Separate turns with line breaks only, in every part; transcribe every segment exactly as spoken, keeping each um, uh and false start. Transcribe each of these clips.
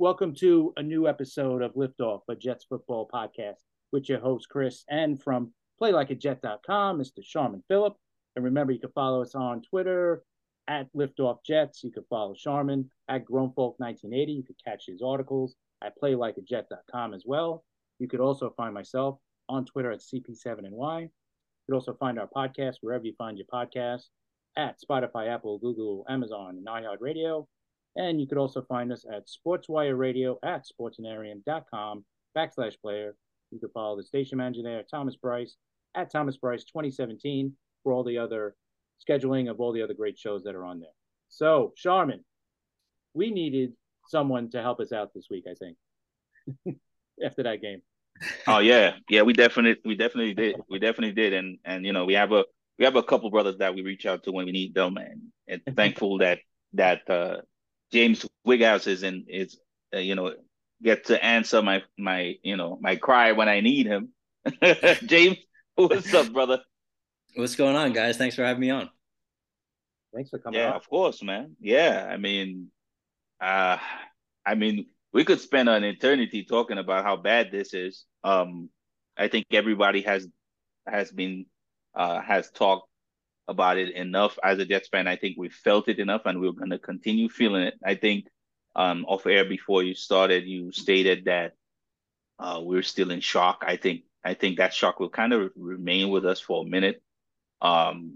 Welcome to a new episode of Liftoff, a Jets football podcast with your host, Chris, and from play like a jet dot com, Mister Sharman Phillip. And remember, you can follow us on Twitter at Liftoff Jets. You can follow Sharman at Grownfolk nineteen eighty. You can catch his articles at play like a jet dot com as well. You could also find myself on Twitter at C P seven N Y. You could also find our podcast wherever you find your podcast at Spotify, Apple, Google, Amazon, and iHeartRadio. And you could also find us at SportsWire Radio at sportsanarium.com backslash player. You could follow the station manager there, Thomas Bryce, at Thomas Bryce twenty seventeen for all the other scheduling of all the other great shows that are on there. So, Sharman, we needed someone to help us out this week, I think, after that game.
Oh yeah, yeah, we definitely, we definitely did, we definitely did, and and you know, we have a we have a couple brothers that we reach out to when we need them, and and thankful that that uh, James Wighouse is in is uh, you know get to answer my my you know my cry when I need him. James, what's up, brother?
What's going on, guys? Thanks for having me on.
Thanks for coming
Yeah,
on.
of course, man. Yeah, I mean, uh, I mean, we could spend an eternity talking about how bad this is. Um, I think everybody has has been uh has talked about it enough as a Jets fan. I think we felt it enough, and we're going to continue feeling it. I think um, off air before you started, you stated that uh, we're still in shock. I think I think that shock will kind of remain with us for a minute. Um,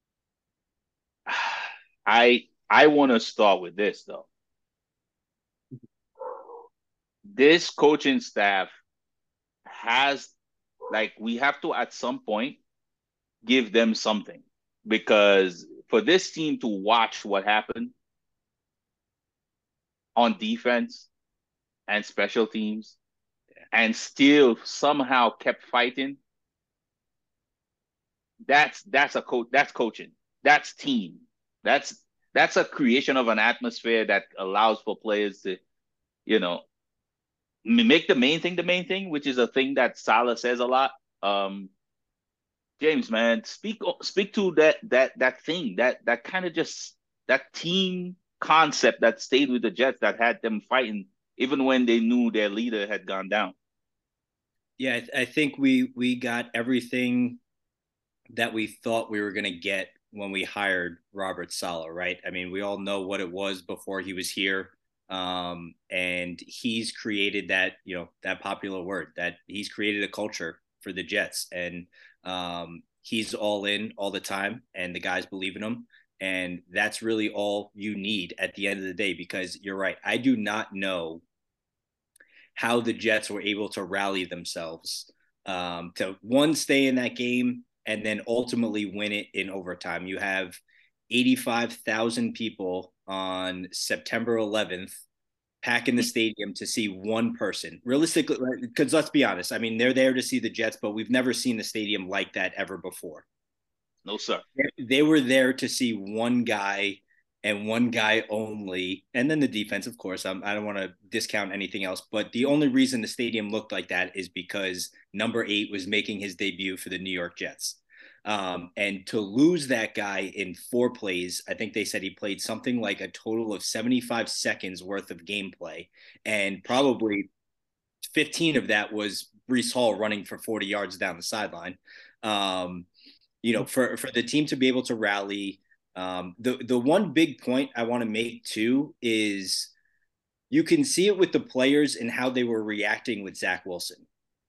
I I want to start with this though. This coaching staff has like we have to at some point give them something, because for this team to watch what happened on defense and special teams and still somehow kept fighting, that's that's a coach that's coaching. That's team. That's that's a creation of an atmosphere that allows for players to, you know, make the main thing the main thing, which is a thing that Salah says a lot. Um, James, man, speak speak to that that that thing that that kind of just that team concept that stayed with the Jets that had them fighting even when they knew their leader had gone down.
Yeah, I, th- I think we we got everything that we thought we were going to get when we hired Robert Saleh, right? I mean, we all know what it was before he was here. Um, and he's created that, you know, that popular word that he's created a culture for the Jets. And um, he's all in all the time, and the guys believe in him. And that's really all you need at the end of the day, because you're right. I do not know how the Jets were able to rally themselves um, to one, stay in that game, and then ultimately win it in overtime. You have eighty-five thousand people on September eleventh packing the stadium to see one person. Realistically, because let's be honest, I mean, they're there to see the Jets, but we've never seen the stadium like that ever before.
No, sir.
They were there to see one guy and one guy only, and then the defense, of course. I'm, I don't want to discount anything else, but the only reason the stadium looked like that is because number eight was making his debut for the New York Jets. Um, and to lose that guy in four plays, I think they said he played something like a total of seventy-five seconds worth of gameplay, and probably fifteen of that was Breece Hall running for forty yards down the sideline. Um, you know, for, for the team to be able to rally. Um, the, the one big point I want to make too is you can see it with the players and how they were reacting with Zach Wilson,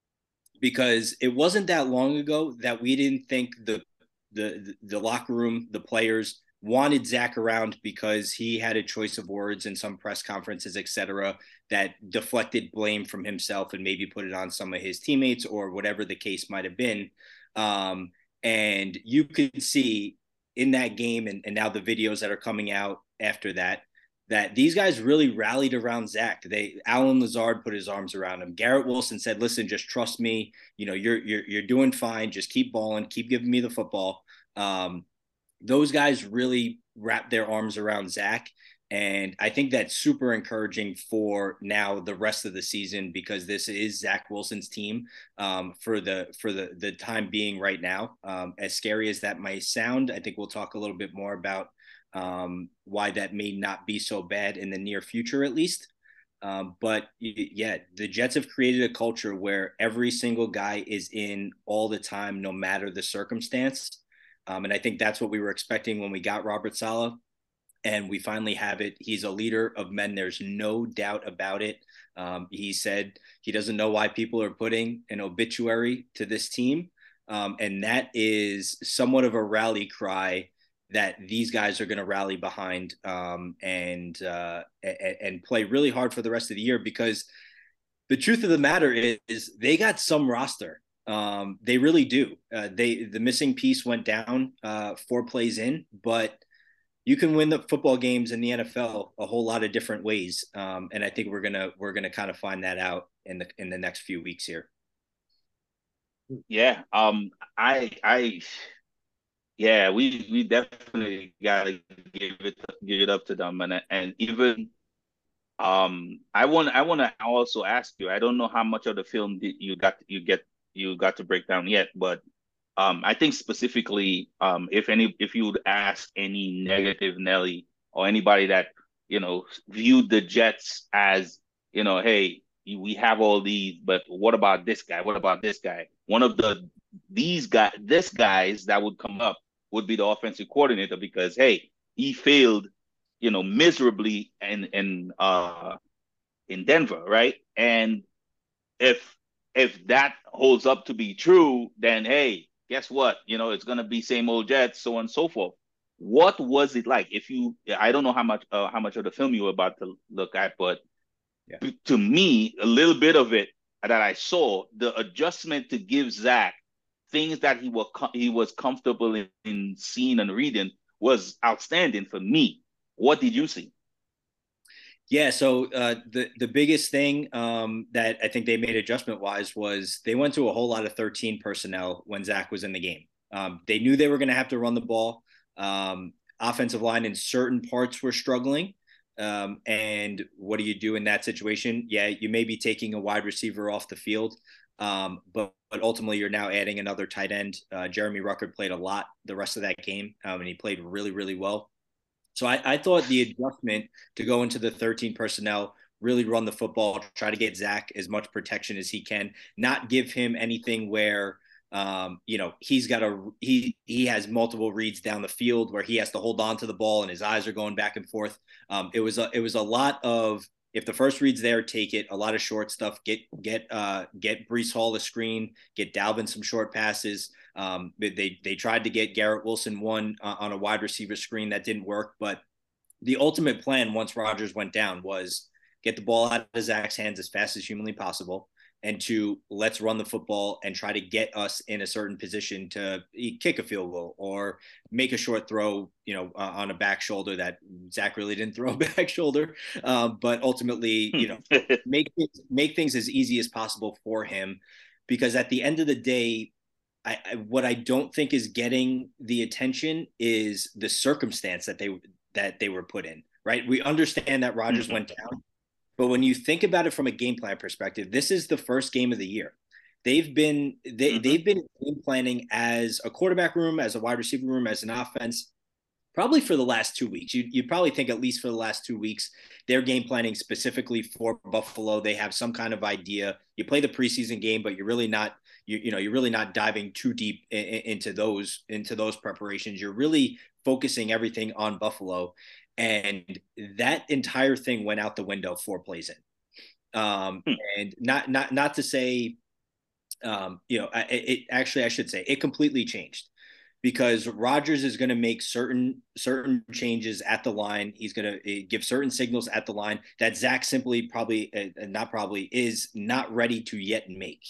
because it wasn't that long ago that we didn't think the, the, the locker room, the players wanted Zach around because he had a choice of words in some press conferences, et cetera, that deflected blame from himself and maybe put it on some of his teammates or whatever the case might've been. Um, and you could see in that game, and, and now the videos that are coming out after that, that these guys really rallied around Zach. They Alan Lazard put his arms around him. Garrett Wilson said, "Listen, just trust me. You know, you're you're you're doing fine. Just keep balling. Keep giving me the football." Um, those guys really wrapped their arms around Zach. And I think that's super encouraging for now the rest of the season, because this is Zach Wilson's team um, for the for the the time being right now. Um, as scary as that might sound, I think we'll talk a little bit more about um, why that may not be so bad in the near future, at least. Um, but yeah, the Jets have created a culture where every single guy is in all the time, no matter the circumstance. Um, and I think that's what we were expecting when we got Robert Saleh. And we finally have it. He's a leader of men. There's no doubt about it. Um, he said he doesn't know why people are putting an obituary to this team. Um, and that is somewhat of a rally cry that these guys are going to rally behind um, and, uh, and and play really hard for the rest of the year, because the truth of the matter is, is they got some roster. Um, they really do. Uh, they the missing piece went down uh, four plays in, but you can win the football games in the N F L a whole lot of different ways, um, and I think we're gonna we're gonna kind of find that out in the in the next few weeks here.
Yeah, um, I I yeah, we we definitely gotta give it give it up to them, and and even um, I want I want to also ask you. I don't know how much of the film did you got you get you got to break down yet, but um, I think specifically, um, if any if you would ask any negative Nelly or anybody that you know viewed the Jets as you know, hey, we have all these, but what about this guy? What about this guy? One of the these guy this guys that would come up would be the offensive coordinator, because hey, he failed, you know, miserably in in uh in Denver, right? And if if that holds up to be true, then hey, guess what? You know, it's gonna be same old Jets, so on and so forth. What was it like? If you, I don't know how much uh, how much of the film you were about to look at, but
Yeah.
to me, a little bit of it that I saw, the adjustment to give Zach things that he was he was comfortable in, in seeing and reading was outstanding for me. What did you see?
Yeah, so uh, the the biggest thing um, that I think they made adjustment wise was they went to a whole lot of thirteen personnel when Zach was in the game. Um, they knew they were going to have to run the ball. Um, offensive line in certain parts were struggling. Um, and what do you do in that situation? Yeah, you may be taking a wide receiver off the field, um, but but ultimately you're now adding another tight end. Uh, Jeremy Ruckert played a lot the rest of that game, um, and he played really really well. So I, I thought the adjustment to go into the thirteen personnel, really run the football, try to get Zach as much protection as he can, not give him anything where um, you know, he's got a he he has multiple reads down the field where he has to hold on to the ball and his eyes are going back and forth. Um, it was a, it was a lot of, if the first read's there, take it. A lot of short stuff. Get get uh, get Breece Hall a screen. Get Dalvin some short passes. Um, they they tried to get Garrett Wilson one uh, on a wide receiver screen that didn't work. But the ultimate plan once Rodgers went down was get the ball out of Zach's hands as fast as humanly possible, and to let's run the football and try to get us in a certain position to kick a field goal or make a short throw, you know, uh, on a back shoulder that Zach really didn't throw a back shoulder. Um, but ultimately, you know, make, make things as easy as possible for him, because at the end of the day, I, I, what I don't think is getting the attention is the circumstance that they, that they were put in, right? We understand that Rodgers went down, but when you think about it from a game plan perspective, this is the first game of the year. They've been they mm-hmm. they've been game planning as a quarterback room, as a wide receiver room, as an offense, probably for the last two weeks. You you'd probably think at least for the last two weeks, they're game planning specifically for Buffalo. They have some kind of idea. You play the preseason game, but you're really not you you know you're really not diving too deep in, in, into those into those preparations. You're really focusing everything on Buffalo. And that entire thing went out the window four plays in. Um, hmm. And not not not to say, um, you know, it, it actually I should say it completely changed, because Rodgers is going to make certain certain changes at the line. He's going to give certain signals at the line that Zach simply probably uh, not probably is not ready to yet make.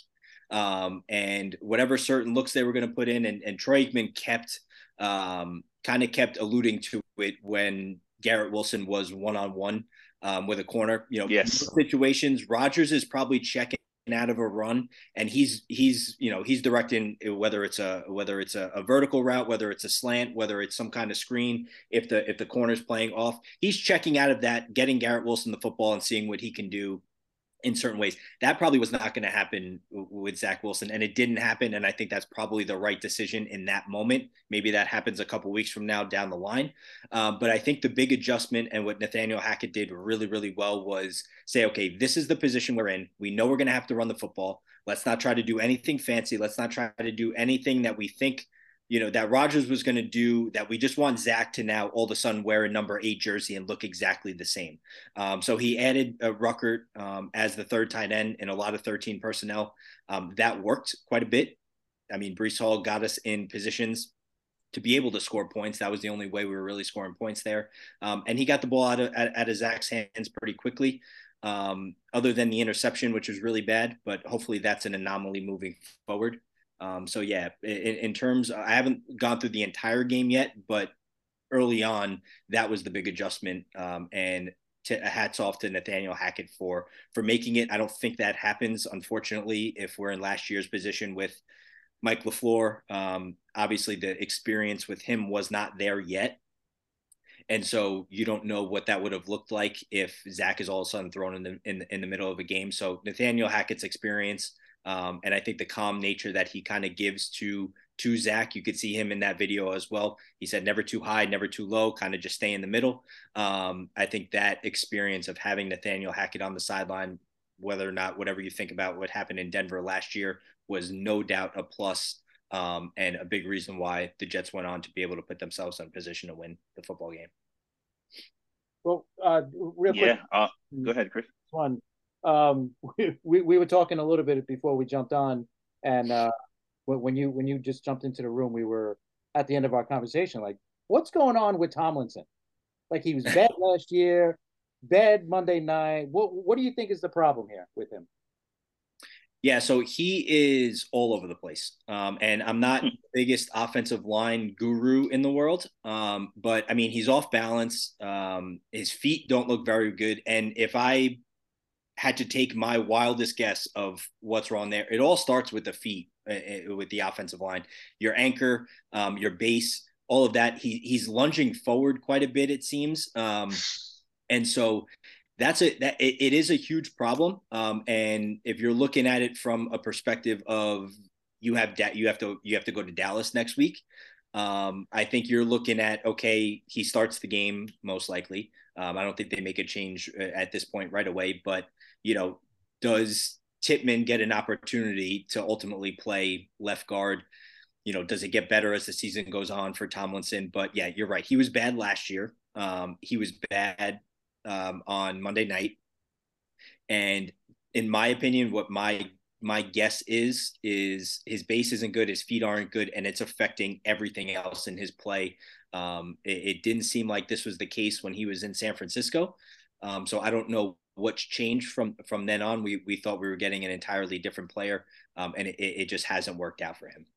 Um, and whatever certain looks they were going to put in, and, and Troy Aikman kept um, kind of kept alluding to it when Garrett Wilson was one-on-one um, with a corner, you know,
yes.
situations. Rodgers is probably checking out of a run, and he's he's you know he's directing whether it's a whether it's a, a vertical route, whether it's a slant, whether it's some kind of screen. If the if the corner's playing off, he's checking out of that, getting Garrett Wilson the football and seeing what he can do in certain ways. That probably was not going to happen with Zach Wilson, and it didn't happen. And I think that's probably the right decision in that moment. Maybe that happens a couple weeks from now down the line. Um, but I think the big adjustment and what Nathaniel Hackett did really, really well was say, okay, this is the position we're in. We know we're going to have to run the football. Let's not try to do anything fancy. Let's not try to do anything that we think you know, that Rodgers was going to do, that we just want Zach to now all of a sudden wear a number eight jersey and look exactly the same. Um, so he added uh, Ruckert um, as the third tight end in a lot of thirteen personnel. Um, that worked quite a bit. I mean, Breece Hall got us in positions to be able to score points. That was the only way we were really scoring points there. Um, and he got the ball out of, out, out of Zach's hands pretty quickly, um, other than the interception, which was really bad, but hopefully that's an anomaly moving forward. Um, so yeah, in, in terms, I haven't gone through the entire game yet, but early on, that was the big adjustment. Um, and to, hats off to Nathaniel Hackett for for making it. I don't think that happens, unfortunately, if we're in last year's position with Mike LaFleur. Um, obviously, the experience with him was not there yet. And so you don't know what that would have looked like if Zach is all of a sudden thrown in the in, in the middle of a game. So Nathaniel Hackett's experience, Um, and I think the calm nature that he kind of gives to to Zach, you could see him in that video as well. He said, never too high, never too low, kind of just stay in the middle. Um, I think that experience of having Nathaniel Hackett on the sideline, whether or not whatever you think about what happened in Denver last year, was no doubt a plus, um, and a big reason why the Jets went on to be able to put themselves in position to win the football game.
Well, uh, real quick.
Yeah, uh, go ahead, Chris.
One. Um, we, we were talking a little bit before we jumped on, and uh, when you when you just jumped into the room, we were at the end of our conversation. Like, what's going on with Tomlinson? Like, he was bad last year, bad Monday night. What what do you think is the problem here with him?
Yeah, so he is all over the place. Um, and I'm not the biggest offensive line guru in the world. Um, but I mean, he's off balance. Um, his feet don't look very good. And if I had to take my wildest guess of what's wrong there, it all starts with the feet, uh, with the offensive line, your anchor, um, your base, all of that. He he's lunging forward quite a bit, it seems. Um, and so that's a, that it, it is a huge problem. Um, and if you're looking at it from a perspective of you have that, you have to, you have to go to Dallas next week. Um, I think you're looking at, okay, he starts the game most likely. Um, I don't think they make a change at this point right away, but you know, does Tippmann get an opportunity to ultimately play left guard? You know, does it get better as the season goes on for Tomlinson? But yeah, you're right. He was bad last year. Um, he was bad um, on Monday night. And in my opinion, what my my guess is, is his base isn't good, his feet aren't good, and it's affecting everything else in his play. Um, it, it didn't seem like this was the case when he was in San Francisco. Um, so I don't know what's changed from from then on. We we thought we were getting an entirely different player, um, and it, it just hasn't worked out for him.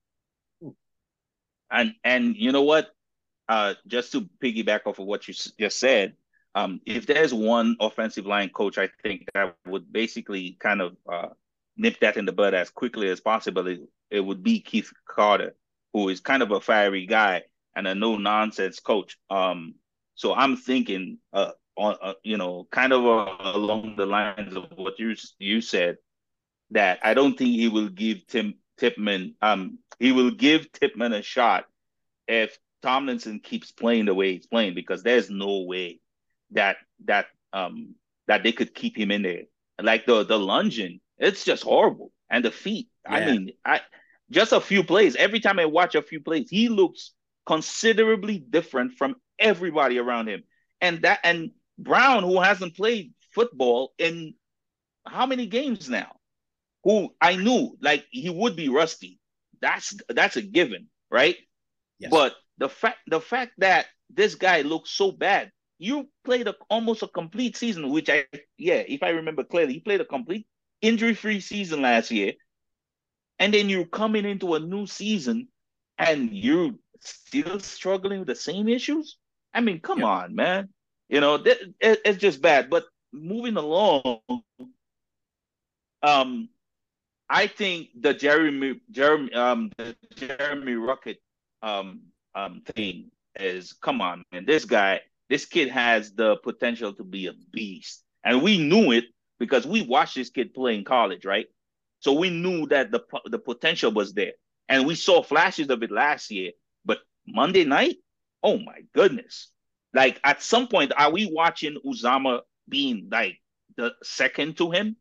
And and you know what? Uh, just to piggyback off of what you just said, um, if there's one offensive line coach, I think that would basically kind of uh, nip that in the bud as quickly as possible. It, it would be Keith Carter, who is kind of a fiery guy and a no nonsense coach. Um, so I'm thinking, uh, on uh, you know, kind of uh, along the lines of what you you said, that I don't think he will give Tim Tippmann um he will give Tippmann a shot if Tomlinson keeps playing the way he's playing, because there's no way that that um that they could keep him in there. Like the the lunging, it's just horrible, and the feet. Yeah. I mean, I just a few plays. Every time I watch a few plays, he looks considerably different from everybody around him. And that and Brown, who hasn't played football in how many games now, who I knew like he would be rusty. That's that's a given, right? Yes. But the fact the fact that this guy looks so bad, you played a, almost a complete season, which I yeah, if I remember clearly, he played a complete injury-free season last year, and then you're coming into a new season and you're still struggling with the same issues. I mean, come yep. on, man. You know, it, it, it's just bad. But moving along, um, I think the Jeremy Jeremy um the Jeremy Ruckert um um thing is, come on, man. This guy, this kid has the potential to be a beast, and we knew it because we watched this kid play in college, right? So we knew that the the potential was there, and we saw flashes of it last year. But Monday night, oh my goodness! Like at some point, are we watching Uzama being like the second to him?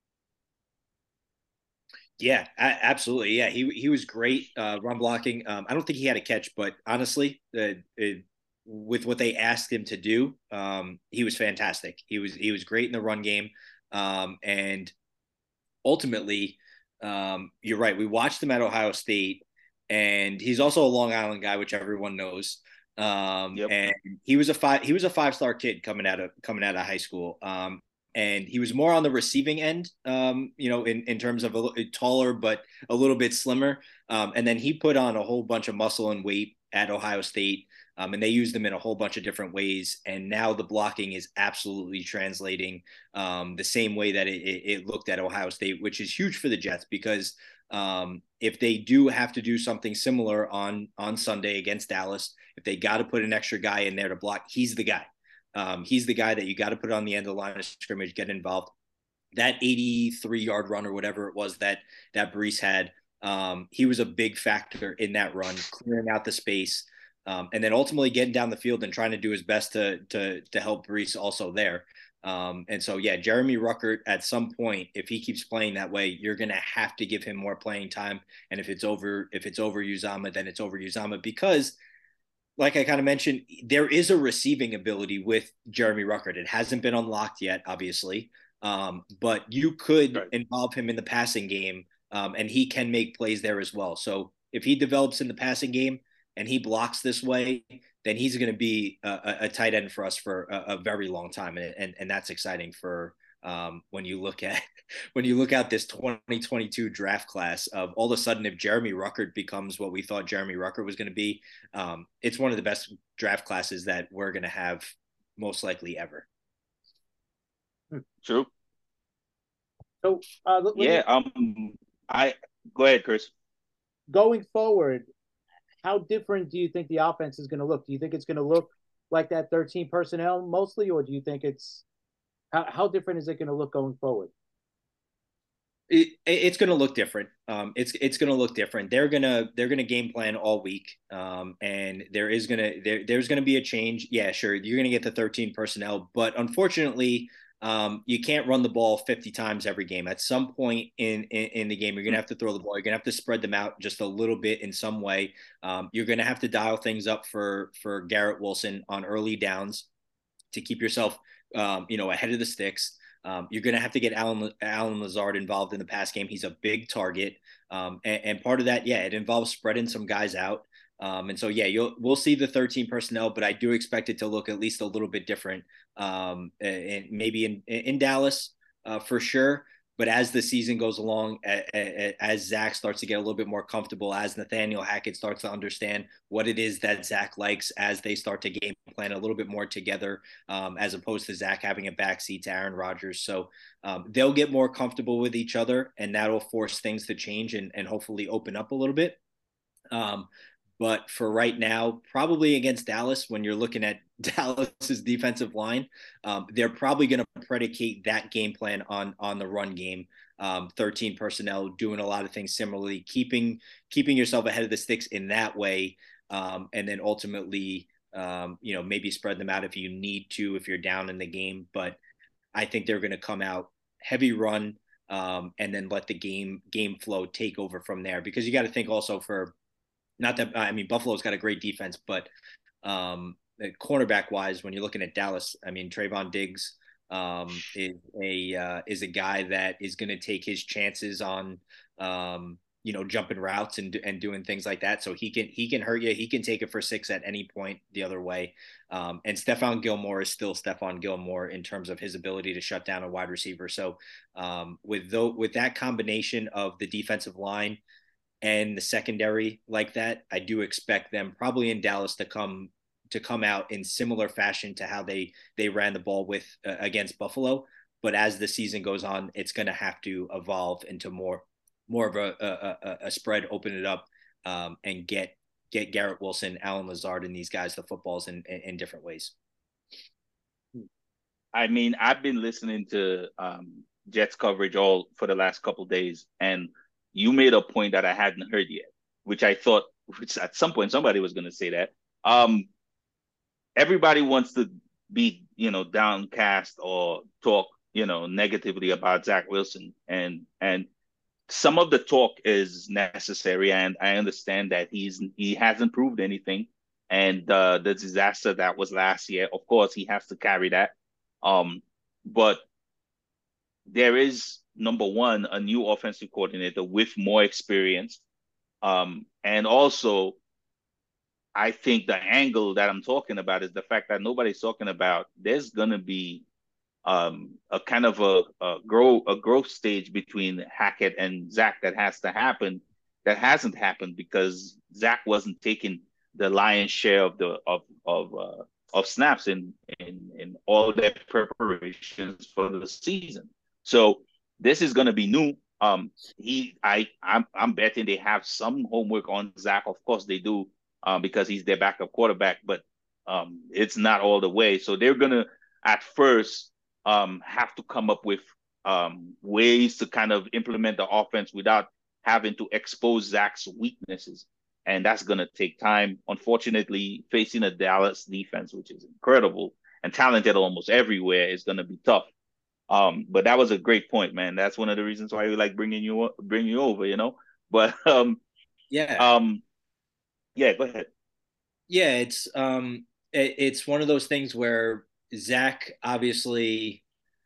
Yeah, a- absolutely. Yeah, he he was great uh, run blocking. Um, I don't think he had a catch, but honestly, uh, it, with what they asked him to do, um, he was fantastic. He was he was great in the run game, um, and ultimately, um, you're right. We watched him at Ohio State, and he's also a Long Island guy, which everyone knows. Um,
Yep.
and he was a five he was a five star kid coming out of coming out of high school. Um, and he was more on the receiving end, um, you know, in, in terms of a, a taller but a little bit slimmer. Um, and then he put on a whole bunch of muscle and weight at Ohio State, um, and they used him in a whole bunch of different ways. And now the blocking is absolutely translating um, the same way that it, it, looked at Ohio State, which is huge for the Jets because um, if they do have to do something similar on on Sunday against Dallas, if they got to put an extra guy in there to block, he's the guy. Um, he's the guy that you got to put on the end of the line of scrimmage, get involved. That eighty-three yard run or whatever it was that that Breece had, um, he was a big factor in that run, clearing out the space, um, and then ultimately getting down the field and trying to do his best to to to help Breece also there. Um, and so, yeah, Jeremy Ruckert, at some point, if he keeps playing that way, you're going to have to give him more playing time. And if it's over, if it's over Uzama, then it's over Uzama because like I kind of mentioned, there is a receiving ability with Jeremy Ruckert. It hasn't been unlocked yet, obviously, um, but you could
Right.
involve him in the passing game, um, and he can make plays there as well. So if he develops in the passing game and he blocks this way, then he's going to be a, a tight end for us for a, a very long time, and, and and that's exciting for um, when you look at when you look at this twenty twenty-two draft class of all of a sudden if Jeremy Ruckert becomes what we thought Jeremy Ruckert was going to be, um, it's one of the best draft classes that we're going to have most likely ever.
True.
So uh, let
Yeah.
me,
Um. I go ahead, Chris.
going forward, how different do you think the offense is going to look? Do you think it's going to look like that thirteen personnel mostly, or do you think it's how, how different is it going to look going forward?
It, it's going to look different. Um, it's it's going to look different. They're gonna they're gonna game plan all week, um, and there is gonna there there's gonna be a change. Yeah, sure, you're gonna get the thirteen personnel, but unfortunately, um, you can't run the ball fifty times every game. At some point in, in in the game, you're gonna have to throw the ball. You're gonna have to spread them out just a little bit in some way. Um, you're gonna have to dial things up for for Garrett Wilson on early downs to keep yourself, um, you know, ahead of the sticks. Um, you're going to have to get Alan, Alan Lazard involved in the pass game. He's a big target. Um, and, and part of that, yeah, it involves spreading some guys out. Um, and so, yeah, you'll we'll see the thirteen personnel, but I do expect it to look at least a little bit different. Um, and maybe in in Dallas uh, for sure. But as the season goes along, as Zach starts to get a little bit more comfortable, as Nathaniel Hackett starts to understand what it is that Zach likes, as they start to game plan a little bit more together, um, as opposed to Zach having a backseat to Aaron Rodgers. So um, they'll get more comfortable with each other, and that'll force things to change and, and hopefully open up a little bit. Um, but for right now, probably against Dallas, when you're looking at Dallas's defensive line, um, they're probably going to predicate that game plan on on the run game. Um, thirteen personnel, doing a lot of things similarly, keeping keeping yourself ahead of the sticks in that way, um, and then ultimately, um, you know, maybe spread them out if you need to, if you're down in the game. But I think they're going to come out heavy run, um, and then let the game game flow take over from there. Because you got to think also for not that I mean Buffalo's got a great defense, but um, cornerback wise, when you're looking at Dallas, I mean Trayvon Diggs um, is a uh, is a guy that is going to take his chances on um, you know jumping routes and and doing things like that. So he can he can hurt you. He can take it for six at any point the other way. Um, and Stephon Gilmore is still Stephon Gilmore in terms of his ability to shut down a wide receiver. So um, with though with that combination of the defensive line and the secondary like that, I do expect them probably in Dallas to come to come out in similar fashion to how they they ran the ball with uh, against Buffalo. But as the season goes on, it's going to have to evolve into more more of a a, a spread, open it up, um, and get get Garrett Wilson, Alan Lazard, and these guys the footballs in in, in different ways.
I mean, I've been listening to um, Jets coverage all for the last couple of days, and you made a point that I hadn't heard yet, which I thought, which at some point somebody was going to say that. Um, everybody wants to be, you know, downcast or talk, you know, negatively about Zach Wilson, and and some of the talk is necessary, and I understand that he's he hasn't proved anything, and uh, the disaster that was last year, of course, he has to carry that. Um, but there is number one a new offensive coordinator with more experience, um, and also I think the angle that I'm talking about is the fact that nobody's talking about there's gonna be um, a kind of a, a grow a growth stage between Hackett and Zach that has to happen that hasn't happened because Zach wasn't taking the lion's share of the of of uh, of snaps in in in all their preparations for the season. So this is going to be new. Um, he I I'm I'm betting they have some homework on Zach. Of course they do, um, because he's their backup quarterback, but um, it's not all the way. So they're gonna at first um, have to come up with um, ways to kind of implement the offense without having to expose Zach's weaknesses. And that's going to take time. Unfortunately, facing a Dallas defense, which is incredible and talented almost everywhere, is going to be tough. Um, but that was a great point, man. That's one of the reasons why we like bringing you bring you over, you know. But um,
Yeah,
um, yeah, go ahead.
yeah, it's um, it, it's one of those things where Zach obviously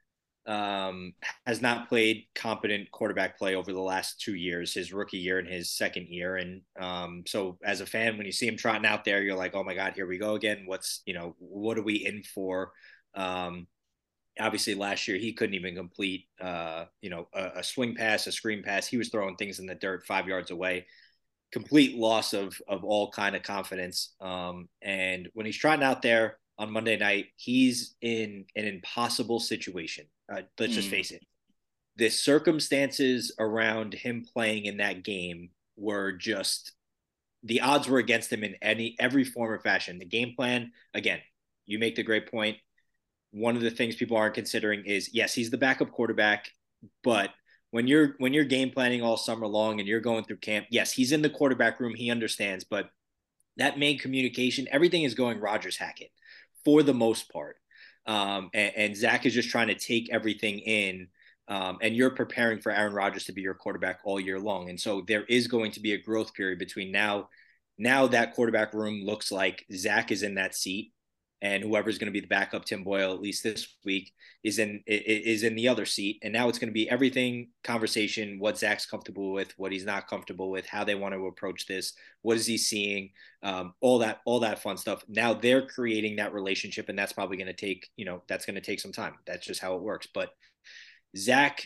um, has not played competent quarterback play over the last two years, his rookie year and his second year. And um, so as a fan, when you see him trotting out there, you're like, oh my God, here we go again. What's, you know, what are we in for? Um, obviously last year he couldn't even complete, uh, you know, a, a swing pass, a screen pass. He was throwing things in the dirt five yards away. Complete loss of of all kind of confidence. Um, and when he's trotting out there on Monday night, he's in an impossible situation. Uh, let's just
Mm.
face it. The circumstances around him playing in that game were just the odds were against him in any every form or fashion. The game plan, again, you make the great point. One of the things people aren't considering is yes, he's the backup quarterback, but when you're when you're game planning all summer long and you're going through camp, yes, he's in the quarterback room, he understands, but that main communication, everything is going Rogers Hackett for the most part. Um, and, and Zach is just trying to take everything in. Um, and you're preparing for Aaron Rodgers to be your quarterback all year long. And so there is going to be a growth period between now. Now that quarterback room looks like Zach is in that seat, and whoever's going to be the backup, Tim Boyle, at least this week, is in is in the other seat. And now it's going to be everything conversation: what Zach's comfortable with, what he's not comfortable with, how they want to approach this, what is he seeing, um, all that all that fun stuff. Now they're creating that relationship, and that's probably going to take you know that's going to take some time. That's just how it works. But Zach,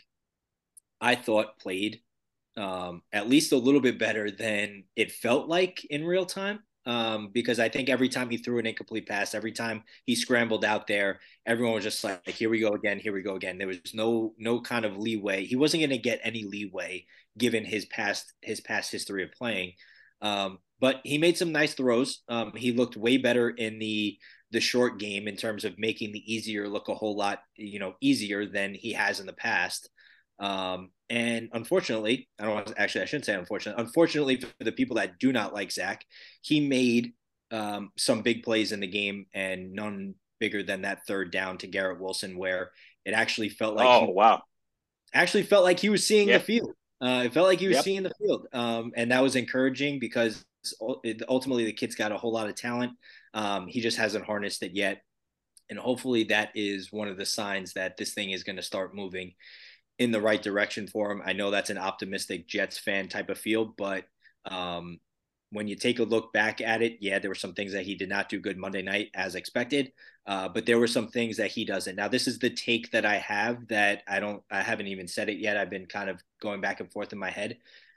I thought played um, at least a little bit better than it felt like in real time. Um, because I think every time he threw an incomplete pass, every time he scrambled out there, everyone was just like, "Here we go again, here we go again." There was no no kind of leeway. He wasn't going to get any leeway given his past his past history of playing. Um, but he made some nice throws. Um, he looked way better in the the short game in terms of making the easier look a whole lot you know easier than he has in the past. Um, and unfortunately, I don't want actually, I shouldn't say unfortunately. Unfortunately, for the people that do not like Zach, he made um, some big plays in the game, and none bigger than that third down to Garrett Wilson, where it actually felt like
Oh
he
wow,
actually felt like he was seeing the
yeah,
field. Uh, it felt like he was
yep.
seeing the field, um, and that was encouraging because ultimately the kid's got a whole lot of talent. Um, he just hasn't harnessed it yet, and hopefully that is one of the signs that this thing is going to start moving in the right direction for him. I know that's an optimistic Jets fan type of feel, but um, when you take a look back at it, yeah, there were some things that he did not do good Monday night as expected, uh, but there were some things that he doesn't. Now, this is the take that I have that I don't, I haven't even said it yet. I've been kind of going back and forth in my head.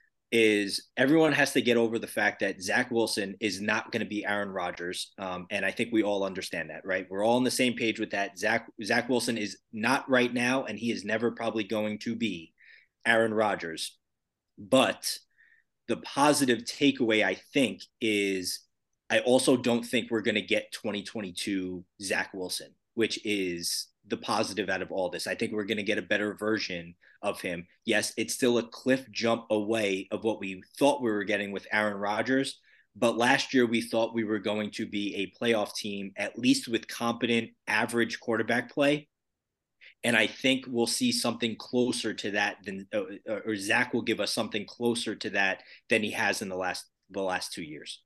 Is everyone has to get over the fact that Zach Wilson is not going to be Aaron Rodgers. Um, and I think we all understand that, right? We're all on the same page with that. Zach, Zach Wilson is not right now, and he is never probably going to be Aaron Rodgers. But the positive takeaway, I think, is I also don't think we're going to get twenty twenty-two Zach Wilson, which is the positive out of all this. I think we're going to get a better version of him. Yes, it's still a cliff jump away of what we thought we were getting with Aaron Rodgers. But last year, we thought we were going to be a playoff team, at least with competent, average quarterback play. And I think we'll see something closer to that than, uh, or Zach will give us something closer to that than he has in the last the last two years.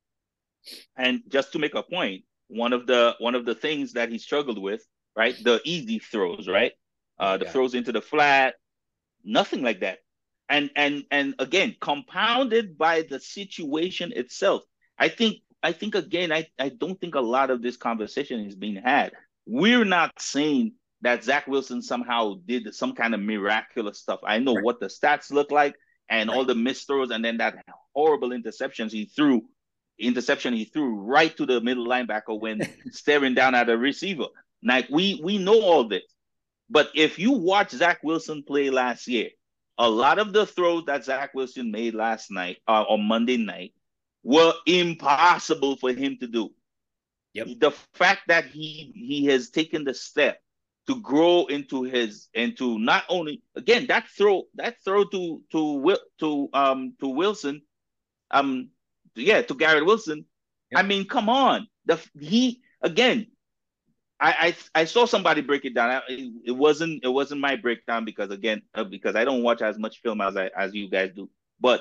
And just to make a point, one of the one of the things that he struggled with, right, the easy throws, right, uh, the
Yeah.
throws into the flat, nothing like that. And and and again, compounded by the situation itself. I think I think again, I, I don't think a lot of this conversation is being had. We're not saying that Zach Wilson somehow did some kind of miraculous stuff. I know
Right.
what the stats look like and
Right.
all the missed throws and then that horrible interceptions he threw, interception he threw right to the middle linebacker when staring down at a receiver. Like we we know all this. But if you watch Zach Wilson play last year, a lot of the throws that Zach Wilson made last night uh, on Monday night were impossible for him to do.
Yep.
The fact that he he has taken the step to grow into his into not only again that throw that throw to to to um to Wilson, um yeah to Garrett Wilson.
Yep.
I mean, come on, the he again. I, I I saw somebody break it down. It, it wasn't it wasn't my breakdown because again uh, because I don't watch as much film as I as you guys do. But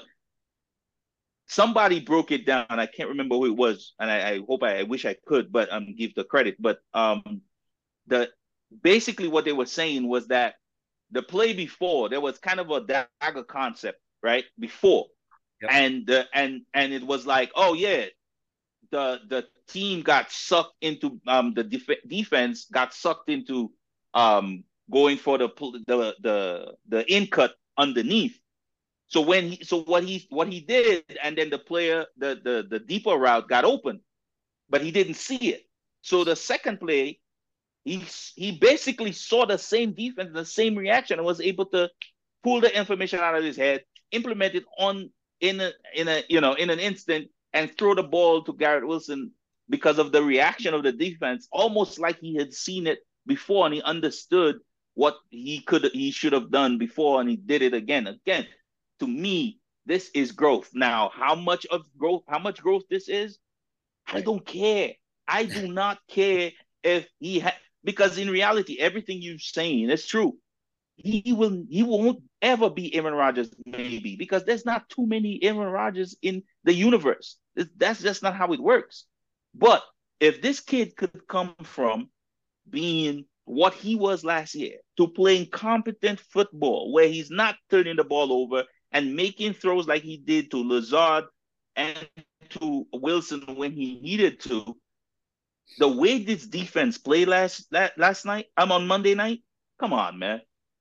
somebody broke it down. I can't remember who it was, and I, I hope I, I wish I could, but um give the credit. But um the basically what they were saying was that the play before there was kind of a dagger concept right before,
Yep.
and uh, and and it was like oh yeah. The the team got sucked into um the def- defense got sucked into um going for the the the the in cut underneath. So when he so what he what he did and then the player the the the deeper route got open, but he didn't see it. So the second play, he he basically saw the same defense, the same reaction, and was able to pull the information out of his head, implement it on in a in a you know in an instant and throw the ball to Garrett Wilson because of the reaction of the defense, almost like he had seen it before and he understood what he could he should have done before and he did it again. Again, to me, this is growth. Now, how much of growth, how much growth this is, I don't care. I do not care if he had because in reality, everything you're saying is true. He will he won't ever be Aaron Rodgers, maybe, because there's not too many Aaron Rodgers in the universe. That's just not how it works. But if this kid could come from being what he was last year to playing competent football, where he's not turning the ball over and making throws like he did to Lazard and to Wilson when he needed to, the way this defense played last last night, I'm on Monday night. Come on, man.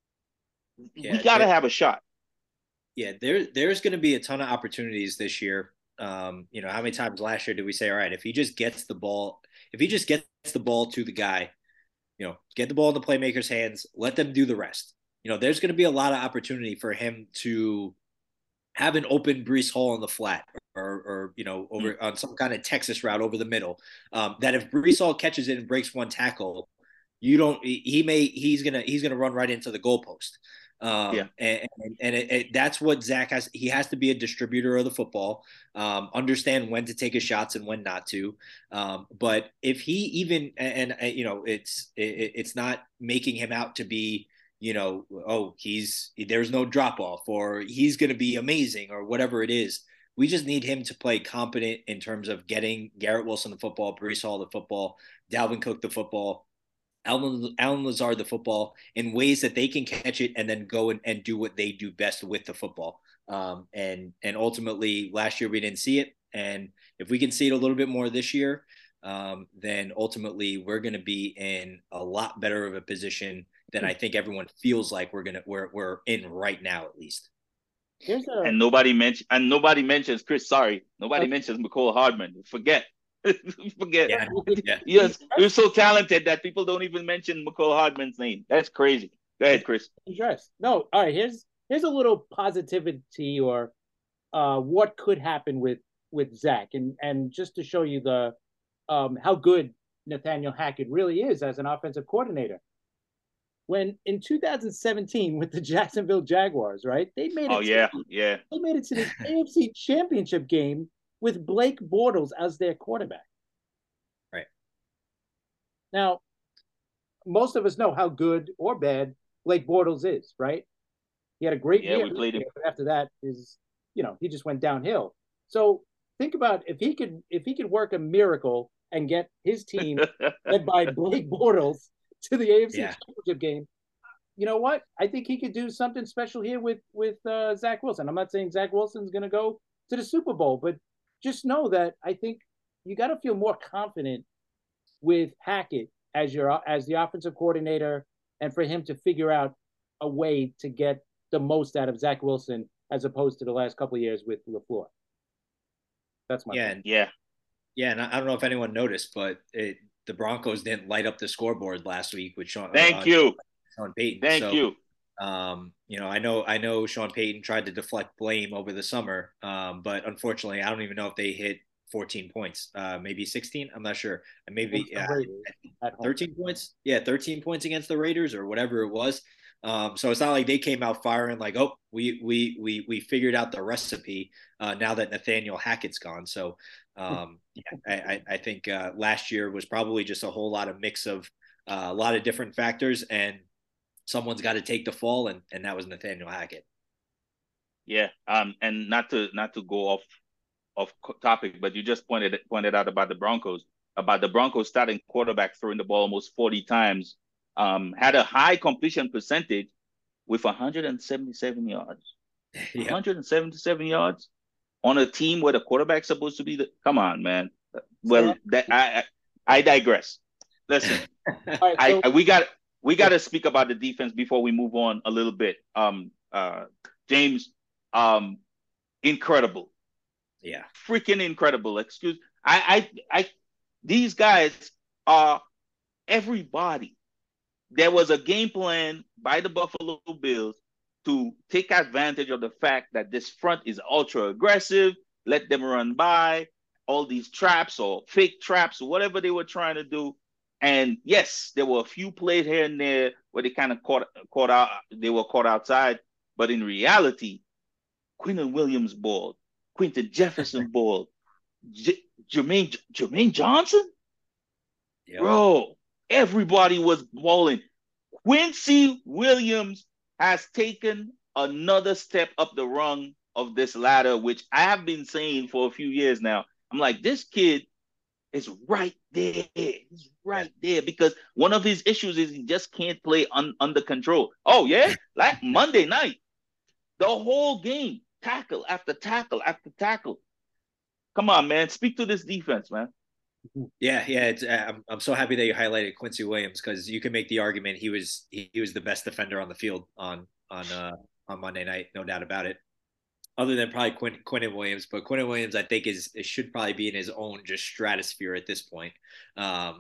Yeah,
we got to have a shot.
Yeah, there there's going to be a ton of opportunities this year. Um, you know, how many times last year did we say, all right, if he just gets the ball, if he just gets the ball to the guy, you know, get the ball in the playmaker's hands, let them do the rest. You know, there's going to be a lot of opportunity for him to have an open Breece Hall in the flat or, or you know, over mm-hmm. on some kind of Texas route over the middle. Um, that if Breece Hall catches it and breaks one tackle, you don't. He may he's gonna he's gonna run right into the goalpost. Um, yeah. And, and it, it, that's what Zach has. He has to be a distributor of the football, um, understand when to take his shots and when not to. Um, but if he even, and, and you know, it's, it, it's not making him out to be, you know, oh, he's, there's no drop off or he's going to be amazing or whatever it is. We just need him to play competent in terms of getting Garrett Wilson the football, Breece Hall the football, Dalvin Cook the football, Allen, Allen Lazard the football in ways that they can catch it and then go and, and do what they do best with the football. Um, and and ultimately, last year we didn't see it. And if we can see it a little bit more this year, um, then ultimately we're going to be in a lot better of a position than I think everyone feels like we're gonna we're we're in right now, at least.
Here's a...
And nobody mentions and nobody mentions Chris. Sorry, nobody okay. mentions Mecole Hardman. Forget. Forget.
Yeah, yeah.
Yes, you're so talented that people don't even mention Mecole Hardman's name. That's crazy. Go ahead, Chris.
Yes. No. All right. Here's here's a little positivity or uh, what could happen with with Zach, and and just to show you the um, how good Nathaniel Hackett really is as an offensive coordinator. when in two thousand seventeen with the Jacksonville Jaguars, right? They made it.
Oh
to,
yeah, yeah.
They made it to the A F C Championship game with Blake Bortles as their quarterback.
Right.
Now, most of us know how good or bad Blake Bortles is, right? He had a great
yeah,
year.
We played him.
After that is, you know, he just went downhill. So think about if he could if he could work a miracle and get his team led by Blake Bortles to the A F C
yeah.
Championship game. You know what? I think he could do something special here with with uh, Zach Wilson. I'm not saying Zach Wilson's going to go to the Super Bowl, but just know that I think you got to feel more confident with Hackett as your as the offensive coordinator, and for him to figure out a way to get the most out of Zach Wilson as opposed to the last couple of years with LaFleur. That's my
yeah,
point.
yeah, yeah. And I don't know if anyone noticed, but it, the Broncos didn't light up the scoreboard last week with Sean.
Thank
uh,
you,
Sean Payton.
Thank
so,
you.
Um, you know, I know, I know Sean Payton tried to deflect blame over the summer, um, but unfortunately, I don't even know if they hit fourteen points, uh, maybe sixteen. I'm not sure. Maybe uh, thirteen points. Yeah, thirteen points against the Raiders or whatever it was. Um, so it's not like they came out firing like, oh, we we we we figured out the recipe uh, now that Nathaniel Hackett's gone. So um, yeah, I, I think uh, last year was probably just a whole lot of mix of uh, a lot of different factors, and someone's got to take the fall, and and that was Nathaniel Hackett.
Yeah, um, and not to not to go off off topic, but you just pointed pointed out about the Broncos, about the Broncos starting quarterback throwing the ball almost forty times. Um, had a high completion percentage with one hundred seventy-seven yards. Yep. one hundred seventy-seven yards on a team where the quarterback's supposed to be the. Come on, man. Well, that I I, I digress. Listen, right, so- I, I we got we got to speak about the defense before we move on a little bit. Um, uh, James, um, incredible.
Yeah,
freaking incredible. Excuse, I I I. These guys are everybody. There was a game plan by the Buffalo Bills to take advantage of the fact that this front is ultra aggressive, let them run by all these traps or fake traps or whatever they were trying to do. And yes, there were a few plays here and there where they kind of caught caught out, they were caught outside. But in reality, Quinnen Williams balled, Quinton Jefferson balled, J- Jermaine Jermaine Johnson, yep. Bro. Everybody was balling. Quincy Williams has taken another step up the rung of this ladder, which I have been saying for a few years now. I'm like, this kid is right there. He's right there because one of his issues is he just can't play un- under control. Oh, yeah? Like Monday night, the whole game, tackle after tackle after tackle. Come on, man. Speak to this defense, man.
Yeah, yeah, it's, I'm I'm so happy that you highlighted Quincy Williams because you can make the argument he was he, he was the best defender on the field on on uh, on Monday night, no doubt about it. Other than probably Quinn, Quinnen Williams, but Quinnen Williams I think is should probably be in his own just stratosphere at this point. Um,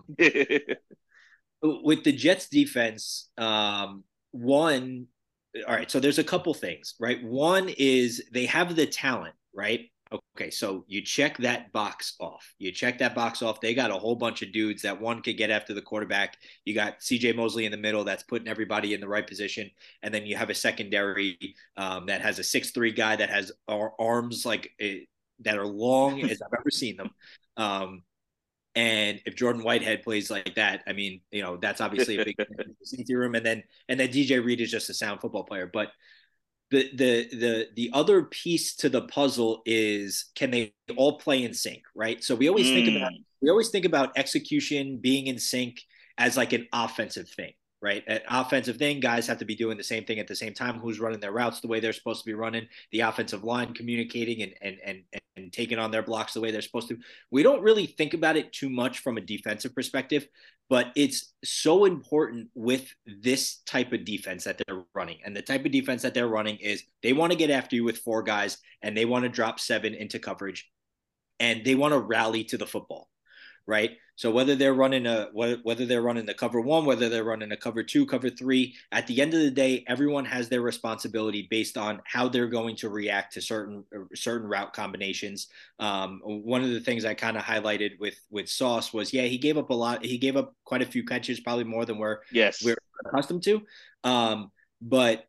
with the Jets defense, um, one, all right, so there's a couple things, right? One is they have the talent, right? Okay, so you check that box off. You check that box off. They got a whole bunch of dudes that one could get after the quarterback. You got C J Mosley in the middle that's putting everybody in the right position. And then you have a secondary um, that has a six three guy that has arms like a, that are long as I've ever seen them. Um, and if Jordan Whitehead plays like that, I mean, you know, that's obviously a big safety room. And then and then D J Reed is just a sound football player. But The, the the the other piece to the puzzle is can they all play in sync, right? So we always mm. think about we always think about execution being in sync as like an offensive thing, right? An offensive thing, guys have to be doing the same thing at the same time. Who's running their routes the way they're supposed to be running? The offensive line communicating and and and and taking on their blocks the way they're supposed to. We don't really think about it too much from a defensive perspective, but it's so important with this type of defense that they're running. And the type of defense that they're running is they want to get after you with four guys and they want to drop seven into coverage and they want to rally to the football, right? So whether they're running a whether they're running the cover one, whether they're running a cover two, cover three, at the end of the day, everyone has their responsibility based on how they're going to react to certain certain route combinations. Um, one of the things I kind of highlighted with with Sauce was, yeah, he gave up a lot. He gave up quite a few catches, probably more than we're
yes
we're accustomed to. Um, but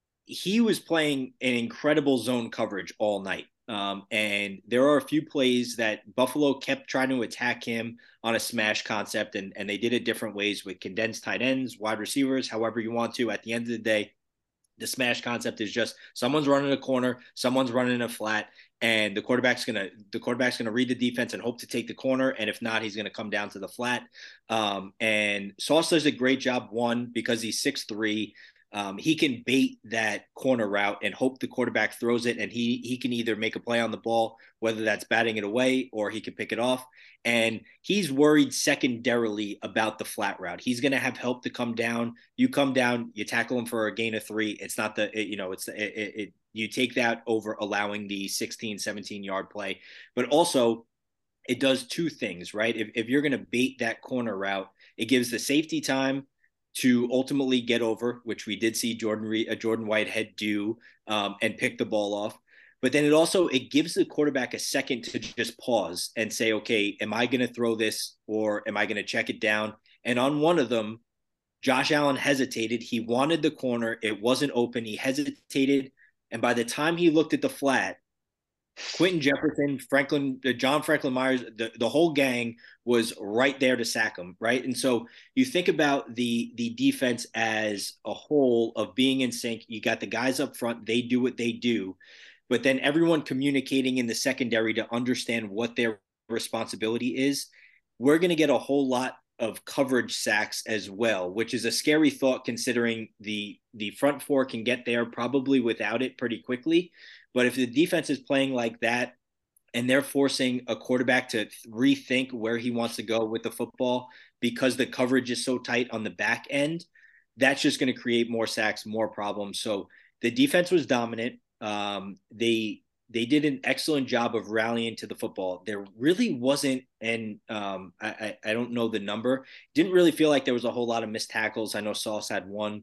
he was playing an incredible zone coverage all night. Um, and there are a few plays that Buffalo kept trying to attack him on a smash concept, and, and they did it different ways with condensed tight ends, wide receivers, however you want to. At the end of the day, the smash concept is just someone's running a corner, someone's running a flat, and the quarterback's gonna the quarterback's gonna read the defense and hope to take the corner, and if not, he's gonna come down to the flat. Um, and Sauce does a great job. One, because he's six three. Um, he can bait that corner route and hope the quarterback throws it, and he he can either make a play on the ball, whether that's batting it away or he can pick it off. And he's worried secondarily about the flat route. He's going to have help to come down. You come down, you tackle him for a gain of three. It's not the it, you know it's it, it, it you take that over allowing the sixteen, seventeen yard play, but also it does two things, right? If if you're going to bait that corner route, it gives the safety time to ultimately get over, which we did see Jordan uh, Jordan Whitehead do, um, and pick the ball off. But then it also it gives the quarterback a second to just pause and say, okay, am I going to throw this or am I going to check it down? And on one of them, Josh Allen hesitated. He wanted the corner. It wasn't open. He hesitated. And by the time he looked at the flat, Quentin Jefferson, Franklin, uh, John Franklin Myers, the, the whole gang was right there to sack him, right? And so you think about the the defense as a whole of being in sync. You got the guys up front, they do what they do, but then everyone communicating in the secondary to understand what their responsibility is. We're going to get a whole lot of coverage sacks as well, which is a scary thought considering the the front four can get there probably without it pretty quickly. But if the defense is playing like that and they're forcing a quarterback to rethink where he wants to go with the football because the coverage is so tight on the back end, that's just going to create more sacks, more problems. So the defense was dominant. Um, they they did an excellent job of rallying to the football. There really wasn't, and um, I, I don't know the number, didn't really feel like there was a whole lot of missed tackles. I know Sauce had one.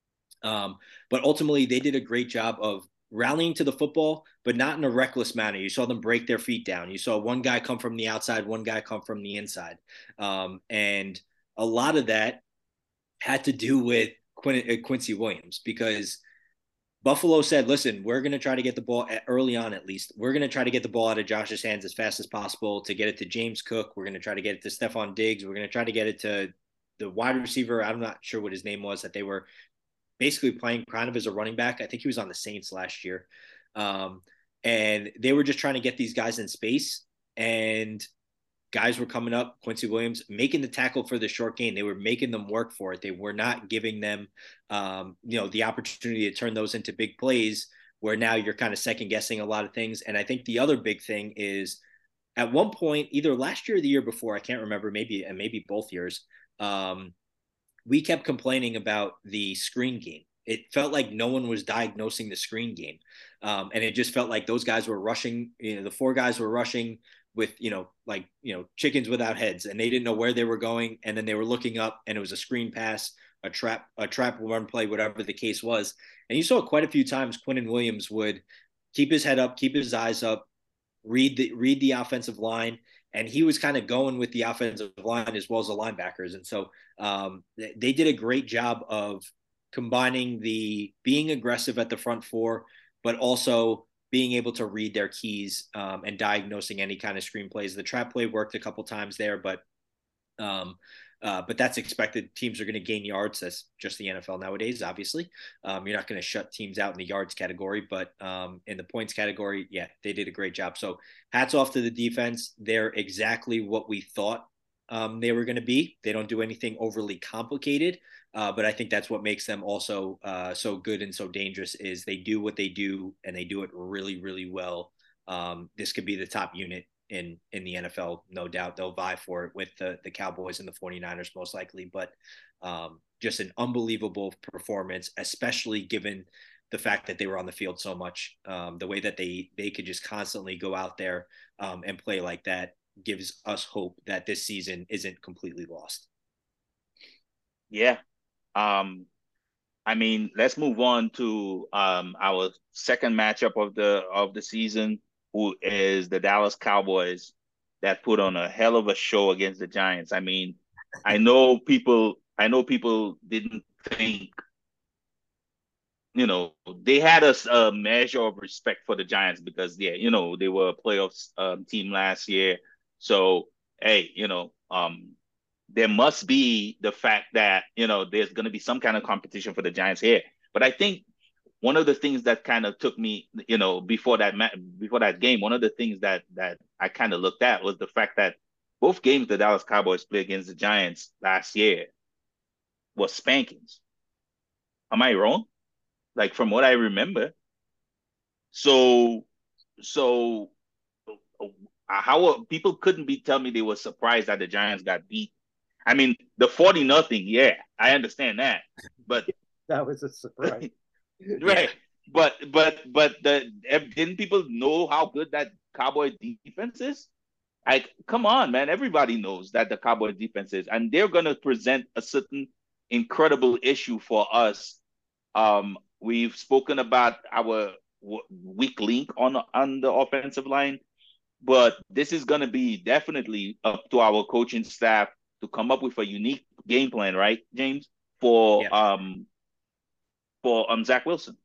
Um, but ultimately, they did a great job of rallying to the football, but not in a reckless manner. You saw them break their feet down. You saw one guy come from the outside, one guy come from the inside. Um, and a lot of that had to do with Quin- uh, Quincy Williams because Buffalo said, listen, we're going to try to get the ball at, early on, at least. We're going to try to get the ball out of Josh's hands as fast as possible to get it to James Cook. We're going to try to get it to Stephon Diggs. We're going to try to get it to the wide receiver. I'm not sure what his name was that they were basically playing kind of as a running back. I think he was on the Saints last year. Um, and they were just trying to get these guys in space, and guys were coming up, Quincy Williams, making the tackle for the short gain. They were making them work for it. They were not giving them, um, you know, the opportunity to turn those into big plays where now you're kind of second guessing a lot of things. And I think the other big thing is at one point, either last year or the year before, I can't remember, maybe, and maybe both years, um, we kept complaining about the screen game. It felt like no one was diagnosing the screen game. Um, and it just felt like those guys were rushing, you know, the four guys were rushing with, you know, like, you know, chickens without heads, and they didn't know where they were going. And then they were looking up and it was a screen pass, a trap, a trap run play, whatever the case was. And you saw quite a few times Quinnen Williams would keep his head up, keep his eyes up, read the, read the offensive line. And he was kind of going with the offensive line as well as the linebackers. And so um, they did a great job of combining the being aggressive at the front four, but also being able to read their keys um, and diagnosing any kind of screen plays. The trap play worked a couple times there, but um, uh, but that's expected. Teams are going to gain yards. That's just the N F L nowadays, obviously. Um, you're not going to shut teams out in the yards category, but um, in the points category, yeah, they did a great job. So hats off to the defense. They're exactly what we thought um, they were going to be. They don't do anything overly complicated, uh, but I think that's what makes them also uh, so good and so dangerous is they do what they do, and they do it really, really well. Um, this could be the top unit in in the N F L, no doubt. They'll vie for it with the the Cowboys and the 49ers most likely, but um, just an unbelievable performance, especially given the fact that they were on the field so much. Um, the way that they they could just constantly go out there um, and play like that gives us hope that this season isn't completely lost.
Yeah. Um, I mean, let's move on to um, our second matchup of the of the season, who is the Dallas Cowboys that put on a hell of a show against the Giants. I mean, I know people I know people didn't think, you know, they had a, a measure of respect for the Giants because, yeah, you know, they were a playoffs um, team last year. So, hey, you know, um, there must be the fact that, you know, there's going to be some kind of competition for the Giants here. But I think one of the things that kind of took me, you know, before that ma- before that game, one of the things that that I kind of looked at was the fact that both games the Dallas Cowboys played against the Giants last year was spankings. Am I wrong? Like from what I remember. So, so uh, how people couldn't be telling me they were surprised that the Giants got beat. I mean, the forty nothing, yeah, I understand that. But
That was a surprise.
Yeah.
right. But but but the didn't people know how good that Cowboy defense is? Like, come on, man. Everybody knows that the Cowboy defense is, and they're gonna present a certain incredible issue for us. Um, we've spoken about our w- weak link on on the offensive line, but this is gonna be definitely up to our coaching staff to come up with a unique game plan, right, James? For
Yeah.
um for um Zach Wilson.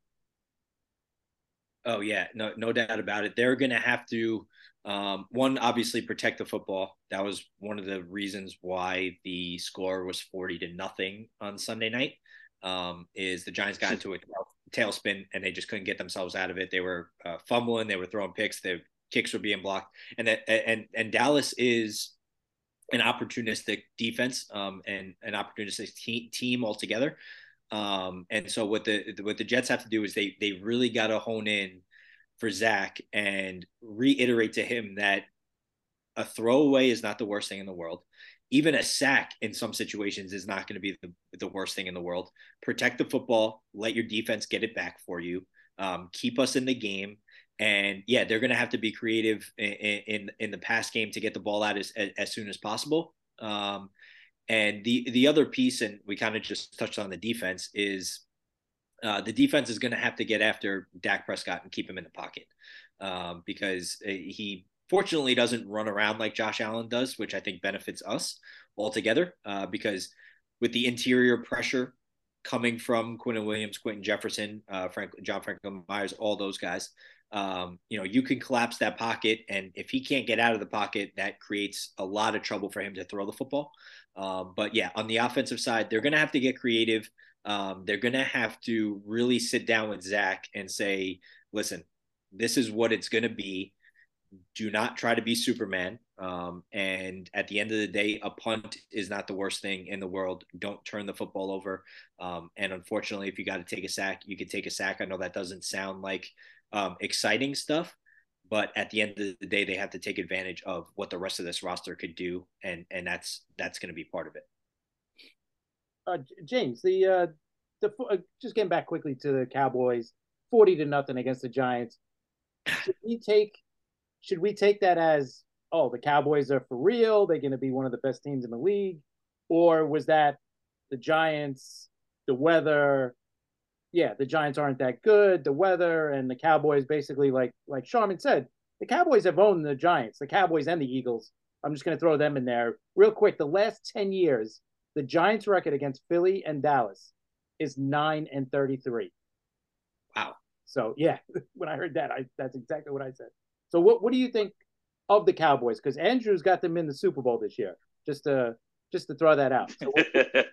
Oh yeah, no, no doubt about it. They're going to have to, um, one, obviously protect the football. That was one of the reasons why the score was forty to nothing on Sunday night. Um, is the Giants got into a tailspin and they just couldn't get themselves out of it. They were uh, fumbling, they were throwing picks, their kicks were being blocked, and that, and and Dallas is an opportunistic defense, um, and an opportunistic te- team altogether. Um, and so what the what the Jets have to do is they they really got to hone in for Zach and reiterate to him that a throwaway is not the worst thing in the world. Even a sack in some situations is not going to be the, the worst thing in the world. Protect the football, let your defense get it back for you, um, keep us in the game. And yeah, they're going to have to be creative in, in in the pass game to get the ball out as as, as soon as possible. Um, and the the other piece, and we kind of just touched on the defense, is uh, the defense is going to have to get after Dak Prescott and keep him in the pocket, um, because uh, he fortunately doesn't run around like Josh Allen does, which I think benefits us altogether. Uh, because with the interior pressure coming from Quinton Williams, Quentin Jefferson, uh, Frank, John Franklin Myers, all those guys, um, you know, you can collapse that pocket, and if he can't get out of the pocket, that creates a lot of trouble for him to throw the football. Um, but yeah, on the offensive side, they're going to have to get creative. Um, they're going to have to really sit down with Zach and say, listen, this is what it's going to be. Do not try to be Superman. Um, and at the end of the day, a punt is not the worst thing in the world. Don't turn the football over. Um, and unfortunately, if you got to take a sack, you can take a sack. I know that doesn't sound like um, exciting stuff, but at the end of the day, they have to take advantage of what the rest of this roster could do, and and that's that's going to be part of it.
Uh, James, the uh, the uh, just getting back quickly to the Cowboys, forty to nothing against the Giants. Should we take should we take that as, oh, the Cowboys are for real? They're going to be one of the best teams in the league, or was that the Giants, the weather? Yeah, the Giants aren't that good. The weather and the Cowboys, basically, like like Sharman said, the Cowboys have owned the Giants, the Cowboys and the Eagles. I'm just going to throw them in there real quick. The last ten years, the Giants' record against Philly and Dallas is nine and thirty-three.
Wow.
So yeah, when I heard that, I that's exactly what I said. So what what do you think of the Cowboys? Because Andrews got them in the Super Bowl this year. Just to just to throw that out. So what,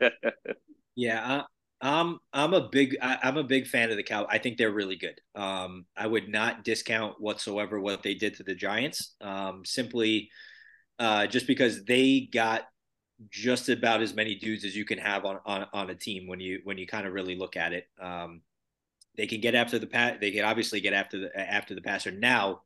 Yeah, I, I'm I'm a big I, I'm a big fan of the Cow. I think they're really good. Um, I would not discount whatsoever what they did to the Giants. Um, simply uh, just because they got just about as many dudes as you can have on on, on a team when you when you kind of really look at it. Um, they can get after the pass. They can obviously get after the after the passer. Now,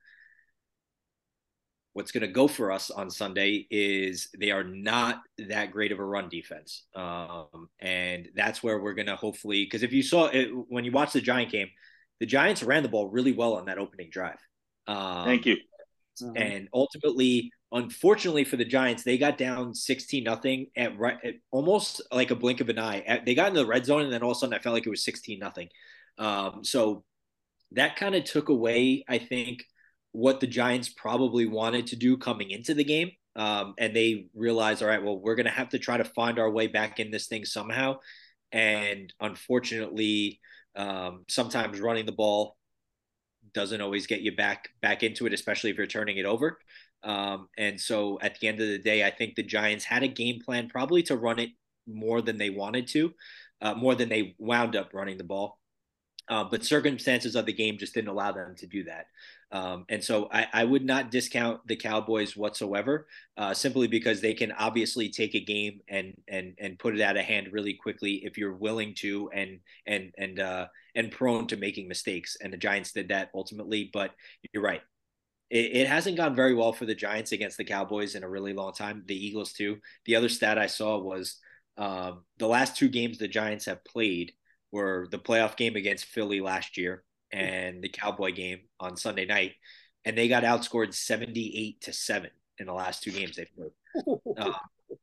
what's going to go for us on Sunday is they are not that great of a run defense. Um, and that's where we're going to hopefully, because if you saw it, when you watch the Giant game, the Giants ran the ball really well on that opening drive.
Thank
Um,
you.
uh-huh.
and ultimately, unfortunately for the Giants, they got down sixteen nothing at, right, at almost like a blink of an eye. At, they got in the red zone, and then all of a sudden I felt like it was sixteen nothing. Um, so that kind of took away, I think, what the Giants probably wanted to do coming into the game. Um, and they realized, all right, well, we're going to have to try to find our way back in this thing somehow. And unfortunately, um, sometimes running the ball doesn't always get you back back into it, especially if you're turning it over. Um, and so at the end of the day, I think the Giants had a game plan probably to run it more than they wanted to, uh, more than they wound up running the ball. Uh, but circumstances of the game just didn't allow them to do that. Um, and so I, I would not discount the Cowboys whatsoever, uh, simply because they can obviously take a game and and and put it out of hand really quickly if you're willing to and and and uh, and prone to making mistakes. And the Giants did that ultimately. But you're right. It, it hasn't gone very well for the Giants against the Cowboys in a really long time. The Eagles too. The other stat I saw was um, the last two games the Giants have played were the playoff game against Philly last year and the Cowboy game on Sunday night, and they got outscored seventy-eight to seven in the last two games they played. Uh,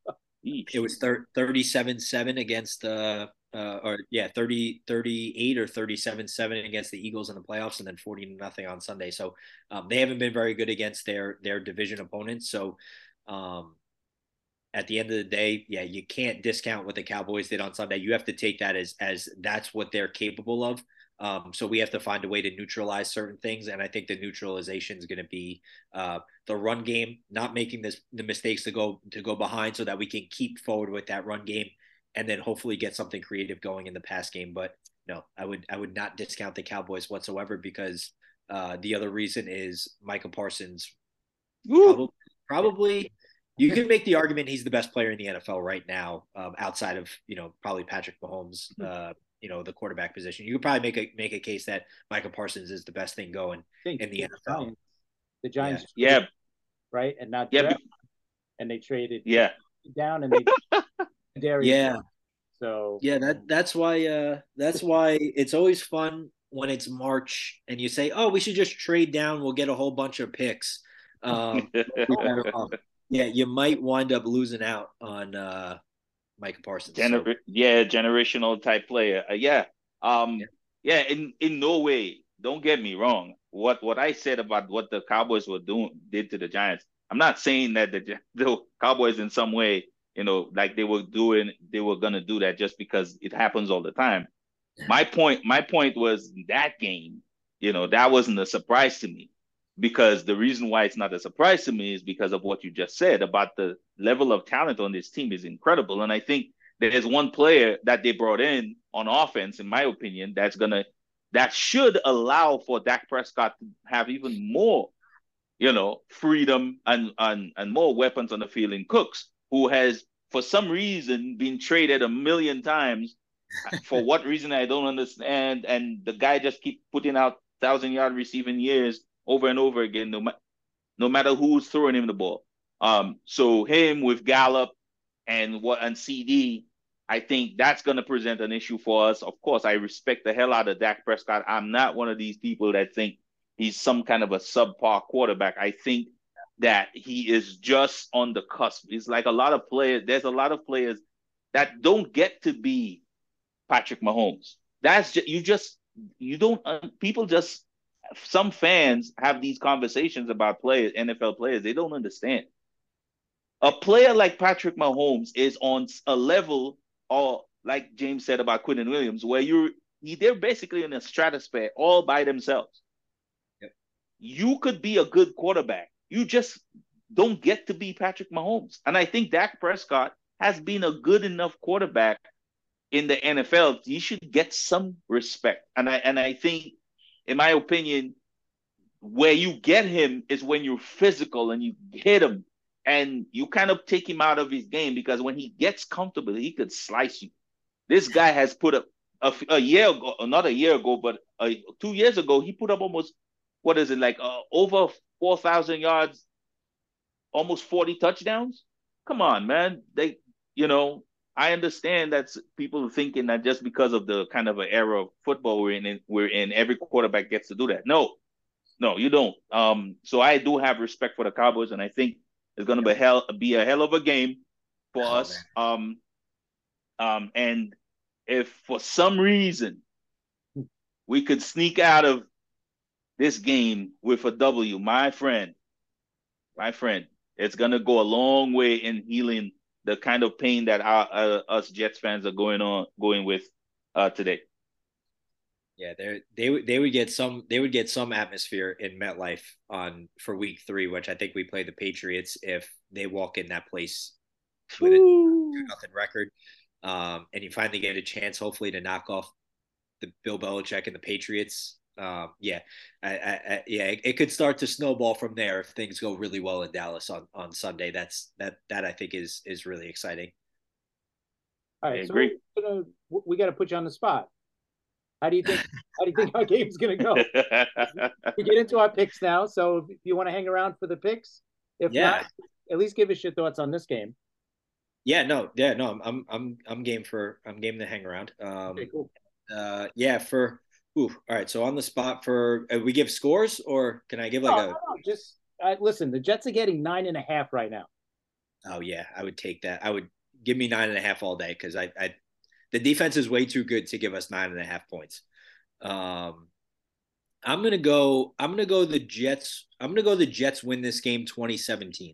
it was thirty-seven seven against the uh, uh, or yeah, thirty, thirty-eight or thirty-seven seven against the Eagles in the playoffs, and then forty nothing on Sunday. So um, they haven't been very good against their their division opponents. So um, at the end of the day, yeah, you can't discount what the Cowboys did on Sunday. You have to take that as as that's what they're capable of. Um, so we have to find a way to neutralize certain things, and I think the neutralization is going to be uh, the run game, not making this the mistakes to go to go behind, so that we can keep forward with that run game, and then hopefully get something creative going in the pass game. But no, I would I would not discount the Cowboys whatsoever, because uh, the other reason is Micah Parsons probably, probably you can make the argument he's the best player in the N F L right now, um, outside of, you know, probably Patrick Mahomes, uh, you know, the quarterback position. You could probably make a make a case that Micah Parsons is the best thing going in the N F L.
Giants, the Giants,
yeah,
traded, right, and not
yeah,
draft, and they traded
yeah
down and they Darius.
Yeah,
so
yeah, that that's why uh, that's why it's always fun when it's March and you say, oh, we should just trade down. We'll get a whole bunch of picks. Um, yeah, you might wind up losing out on uh, Micah Parsons.
Gener-
so.
Yeah, generational type player. Uh, yeah. Um, yeah. yeah, in, in no way, don't get me wrong. What what I said about what the Cowboys were doing did to the Giants, I'm not saying that the, the Cowboys in some way, you know, like they were doing, they were gonna do that just because it happens all the time. My point, my point was that game, you know, that wasn't a surprise to me, because the reason why it's not a surprise to me is because of what you just said about the level of talent on this team is incredible. And I think there's one player that they brought in on offense, in my opinion, that's gonna that should allow for Dak Prescott to have even more, you know, freedom and and and more weapons on the field in Cooks, who has for some reason been traded a million times. For what reason I don't understand, and the guy just keep putting out thousand yard receiving years over and over again, no, ma- no matter who's throwing him the ball. Um, so him with Gallup and what and C D, I think that's going to present an issue for us. Of course, I respect the hell out of Dak Prescott. I'm not one of these people that think he's some kind of a subpar quarterback. I think that he is just on the cusp. It's like a lot of players. There's a lot of players that don't get to be Patrick Mahomes. That's just, you just you don't uh, people just some fans have these conversations about players, N F L players. They don't understand. A player like Patrick Mahomes is on a level, or like James said about Quinnen Williams, where you're they're basically in a stratosphere all by themselves.
Yep.
You could be a good quarterback. You just don't get to be Patrick Mahomes. And I think Dak Prescott has been a good enough quarterback in the N F L. He should get some respect. And I and I think, in my opinion, where you get him is when you're physical and you hit him and you kind of take him out of his game, because when he gets comfortable, he could slice you. This guy has put up a, a year ago, not a year ago, but uh, two years ago, he put up almost, what is it, like uh, over four thousand yards, almost forty touchdowns. Come on, man. They, you know, I understand that people thinking that just because of the kind of an era of football we're in, we're in, every quarterback gets to do that. No, no, you don't. Um, so I do have respect for the Cowboys, and I think it's going to be hell be a hell of a game for oh, us. Um, um, and if for some reason we could sneak out of this game with a W, my friend, my friend, it's going to go a long way in healing the kind of pain that our, uh, us Jets fans are going on going with uh, today.
Yeah, they they would they would get some they would get some atmosphere in MetLife on for week three, which I think we play the Patriots if they walk in that place with a two nothing record, um, and you finally get a chance, hopefully, to knock off the Bill Belichick and the Patriots. Um, yeah, I, I, I, yeah, it, it could start to snowball from there if things go really well in Dallas on, on Sunday. That's that that I think is is really exciting.
All
I
right, so
agree.
gonna, we got to put you on the spot. How do you think? How do you think our game's gonna go? We get into our picks now, so if you want to hang around for the picks, if
Yeah.
not, at least give us your thoughts on this game.
Yeah, no, yeah, no, I'm I'm I'm game for I'm game to hang around. Um,
Okay, cool.
Uh, yeah, for ooh, all right. So on the spot for uh, we give scores, or can I give like
No,
a?
no, no, just uh, listen. The Jets are getting nine and a half right now.
Oh yeah, I would take that. I would give me nine and a half all day because I, I the defense is way too good to give us nine and a half points. Um, I'm gonna go. I'm gonna go the Jets. I'm gonna go the Jets win this game twenty seventeen.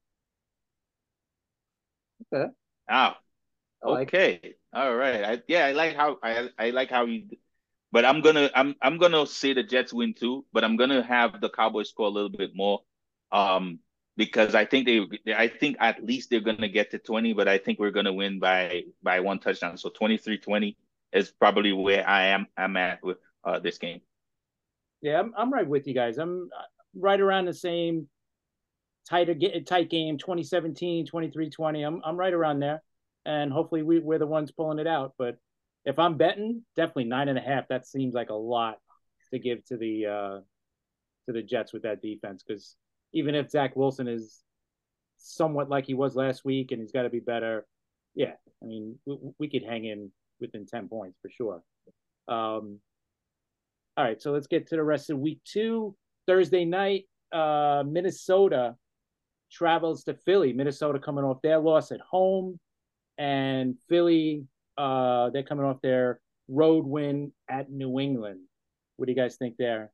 Okay.
Wow.
Like
Okay. All right. I, yeah, I like how I I like how you. But I'm gonna I'm I'm gonna say the Jets win too. But I'm gonna have the Cowboys score a little bit more, um, because I think they I think at least they're gonna get to twenty. But I think we're gonna win by by one touchdown. So twenty-three twenty is probably where I am I'm at with uh this game.
Yeah, I'm, I'm right with you guys. I'm right around the same tighter tight game, twenty seventeen, twenty-three twenty. I'm I'm right around there, and hopefully we, we're the ones pulling it out. But if I'm betting, definitely nine and a half. That seems like a lot to give to the uh, to the Jets with that defense, because even if Zach Wilson is somewhat like he was last week and he's got to be better, yeah, I mean we, we could hang in within ten points for sure. Um, all right, so let's get to the rest of week two. Thursday night, uh, Minnesota travels to Philly. Minnesota coming off their loss at home, and Philly, uh, they're coming off their road win at New England. What do you guys think there?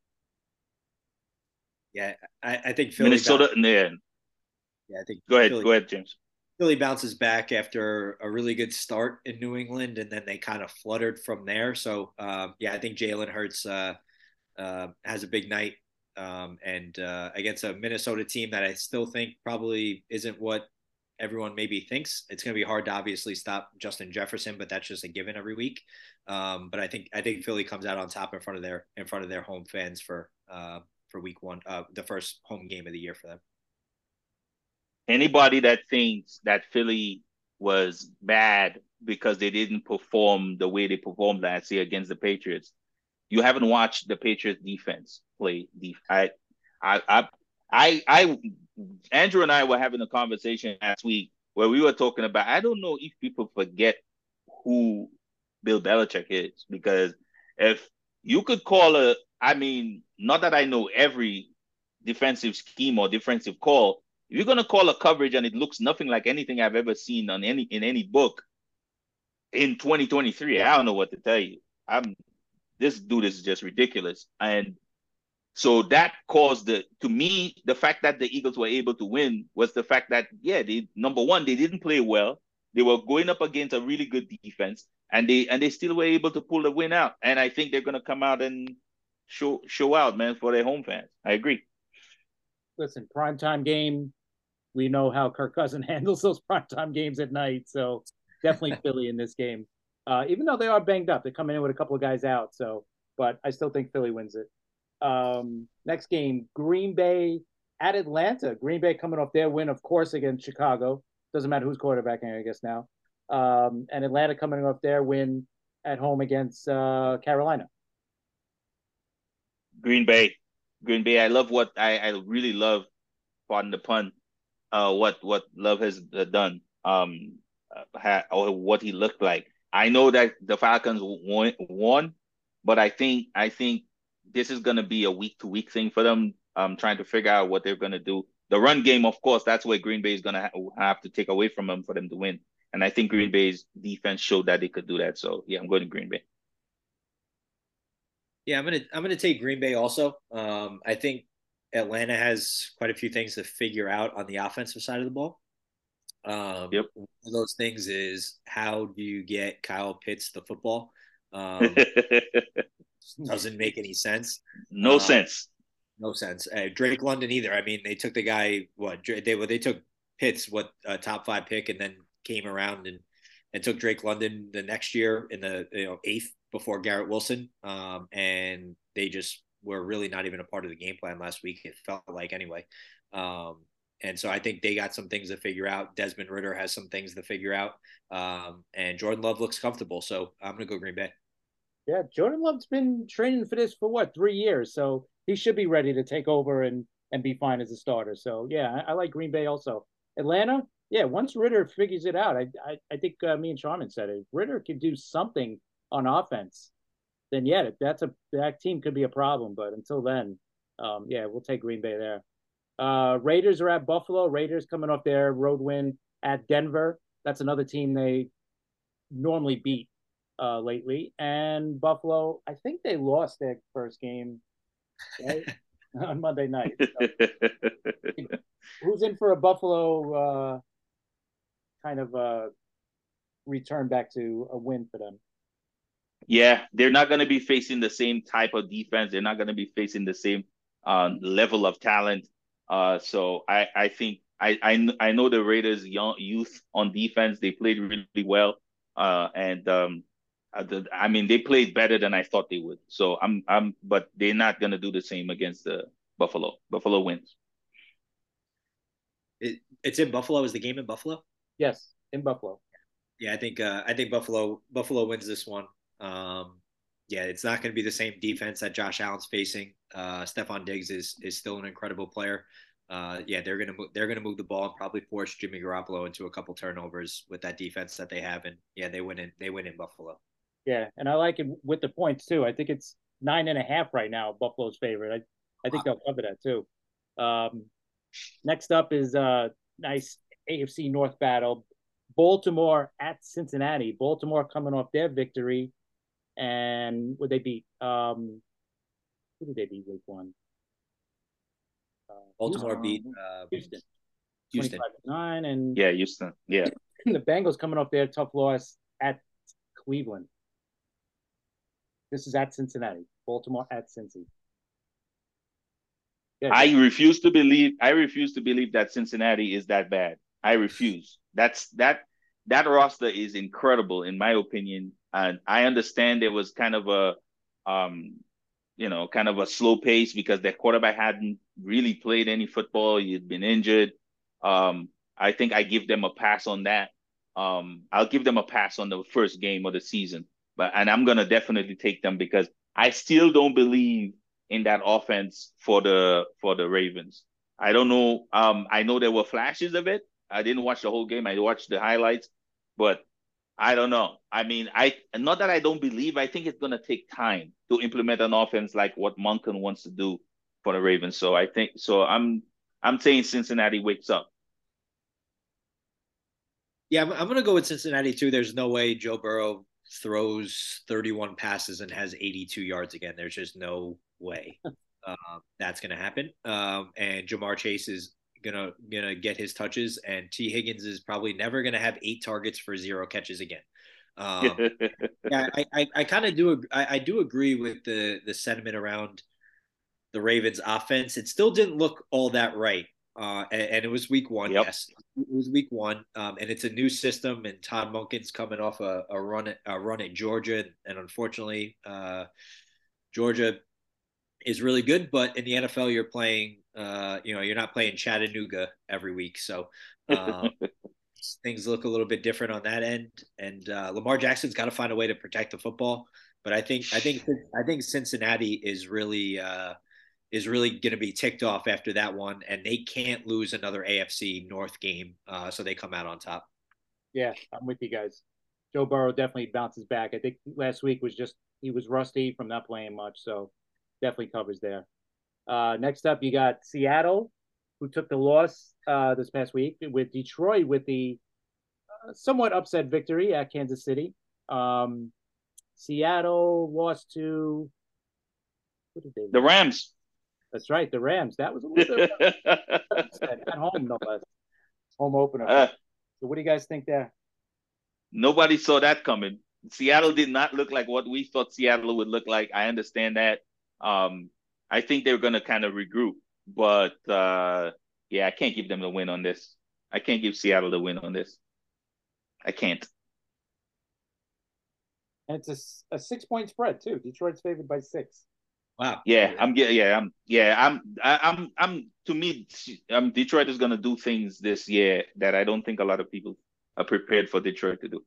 Yeah, I, I think Philly.
Minnesota,
bounces,
yeah.
yeah, I think
Go ahead,
Philly,
go ahead, James.
Philly bounces back after a really good start in New England, and then they kind of fluttered from there. So um, yeah, I think Jalen Hurts uh, uh, has a big night, um, and uh, against a Minnesota team that I still think probably isn't what everyone maybe thinks. It's going to be hard to obviously stop Justin Jefferson, but that's just a given every week. Um, but I think I think Philly comes out on top in front of their in front of their home fans for uh, for week one, uh, the first home game of the year for them.
Anybody that thinks that Philly was bad because they didn't perform the way they performed last year against the Patriots, you haven't watched the Patriots defense play. I, I, I, I, I, Andrew and I were having a conversation last week where we were talking about. I don't know if people forget who Bill Belichick is, because if you could call a, I mean, not that I know every defensive scheme or defensive call. If you're gonna call a coverage and it looks nothing like anything I've ever seen on any in any book in twenty twenty-three, I don't know what to tell you. I'm this dude is just ridiculous. And so that caused the to me, the fact that the Eagles were able to win was the fact that, yeah, they number one, they didn't play well. They were going up against a really good defense, and they and they still were able to pull the win out. And I think they're gonna come out and show show out, man, for their home fans. I agree.
Listen, primetime game. We know how Kirk Cousins handles those primetime games at night, so definitely Philly in this game. Uh, even though they are banged up, they're coming in with a couple of guys out. So, but I still think Philly wins it. Um, next game, Green Bay at Atlanta. Green Bay coming off their win, of course, against Chicago. Doesn't matter who's quarterbacking, I guess now. Um, and Atlanta coming off their win at home against uh, Carolina.
Green Bay, Green Bay. I love what I, I really love. Pardon the pun. Uh, what what Love has uh, done. Um, uh, ha, or what he looked like. I know that the Falcons won, won, but I think I think this is gonna be a week to week thing for them. Um, trying to figure out what they're gonna do. The run game, of course, that's where Green Bay is gonna ha- have to take away from them for them to win. And I think Green Bay's defense showed that they could do that. So yeah, I'm going to Green Bay.
Yeah, I'm gonna I'm gonna take Green Bay also. Um, I think Atlanta has quite a few things to figure out on the offensive side of the ball. Um,
Yep.
one of those things is, how do you get Kyle Pitts the football? Um, doesn't make any sense.
No
Uh,
sense.
no sense. Uh, Drake London either. I mean, they took the guy. What they well, they took Pitts, what a top five pick, and then came around and and took Drake London the next year in the you know eighth before Garrett Wilson. Um, and they just were really not even a part of the game plan last week. It felt like anyway. Um, and so I think they got some things to figure out. Desmond Ritter has some things to figure out. Um, and Jordan Love looks comfortable. So I'm going to go Green Bay.
Yeah, Jordan Love's been training for this for what, three years, so he should be ready to take over and and be fine as a starter. So yeah, I, I like Green Bay also. Atlanta, yeah, once Ritter figures it out, I I, I think uh, me and Sharman said it. Ritter could do something on offense, then yeah, that's a that team could be a problem. But until then, um, yeah, we'll take Green Bay there. Uh, Raiders are at Buffalo. Raiders coming off their road win at Denver. That's another team they normally beat uh, lately. And Buffalo, I think they lost their first game, right? On Monday night. So, who's in for a Buffalo uh, kind of uh, return back to a win for them?
Yeah, they're not going to be facing the same type of defense. They're not going to be facing the same uh, level of talent. Uh, so I, I think I, I I know the Raiders' young youth on defense. They played really well, uh, and um, uh, the, I mean they played better than I thought they would. So I'm I'm, but they're not going to do the same against the Buffalo. Buffalo wins.
It, it's in Buffalo. Is the game in Buffalo?
Yes, in Buffalo.
Yeah, I think uh, I think Buffalo Buffalo wins this one. Um, yeah, it's not going to be the same defense that Josh Allen's facing. Uh, Stephon Diggs is is still an incredible player. Uh, yeah, they're gonna they're gonna move the ball and probably force Jimmy Garoppolo into a couple turnovers with that defense that they have, and yeah, they win in they win in Buffalo.
Yeah, and I like it with the points too. I think it's nine and a half right now. Buffalo's favorite. I I think they'll cover that too. Um, next up is uh nice A F C North battle. Baltimore at Cincinnati. Baltimore coming off their victory, and would they beat? Um, who did they beat week one? Uh,
Baltimore
Houston.
beat uh,
Houston,
Houston.
twenty-five to nine, and
Yeah, Houston. Yeah,
the Bengals coming off their tough loss at Cleveland. This is at Cincinnati. Baltimore at Cincy. Yeah,
I refuse to believe. I refuse to believe that Cincinnati is that bad. I refuse. That's that that roster is incredible in my opinion, and I understand there was kind of a, um, you know, kind of a slow pace because their quarterback hadn't really played any football. He'd been injured. Um, I think I give them a pass on that. Um, I'll give them a pass on the first game of the season, but and I'm gonna definitely take them because I still don't believe in that offense for the for the Ravens. I don't know. Um, I know there were flashes of it. I didn't watch the whole game. I watched the highlights, but I don't know. I mean, I not that I don't believe. I think it's gonna take time to implement an offense like what Monken wants to do for the Ravens. So I think so. I'm I'm saying Cincinnati wakes up.
Yeah, I'm, I'm going to go with Cincinnati too. There's no way Joe Burrow throws thirty-one passes and has eighty-two yards again. There's just no way uh, that's going to happen. Um, and Jamar Chase is gonna gonna get his touches, and T Higgins is probably never going to have eight targets for zero catches again. Um, yeah, I I, I kind of do I, I do agree with the the sentiment around the Ravens offense. It still didn't look all that right. Uh, and, and, it was week one.
Yep.
Yes, it was week one. Um, and it's a new system, and Todd Monken's coming off a, a run at a run at Georgia, and unfortunately, uh, Georgia is really good. But in the N F L, you're playing, uh, you know, you're not playing Chattanooga every week, so um, things look a little bit different on that end. And uh, Lamar Jackson's got to find a way to protect the football. But I think I think I think Cincinnati is really. Uh, is really going to be ticked off after that one, and they can't lose another A F C North game, uh, so they come out on top.
Yeah, I'm with you guys. Joe Burrow definitely bounces back. I think last week was just he was rusty from not playing much, so definitely covers there. Uh, next up, you got Seattle, who took the loss uh, this past week with Detroit with the uh, somewhat upset victory at Kansas City. Um, Seattle lost to who did they lose?
The Rams.
That's right, the Rams. That was a little bit at home, no less. Home opener.
Uh,
So what do you guys think there?
Nobody saw that coming. Seattle did not look like what we thought Seattle would look like. I understand that. Um, I think they're going to kind of regroup, but uh, yeah, I can't give them the win on this. I can't give Seattle the win on this. I can't.
And it's a, a six point spread too. Detroit's favored by six.
Wow.
Yeah, I'm yeah, yeah, I'm yeah, I'm I, I'm I'm to me, um, Detroit is going to do things this year that I don't think a lot of people are prepared for Detroit to do.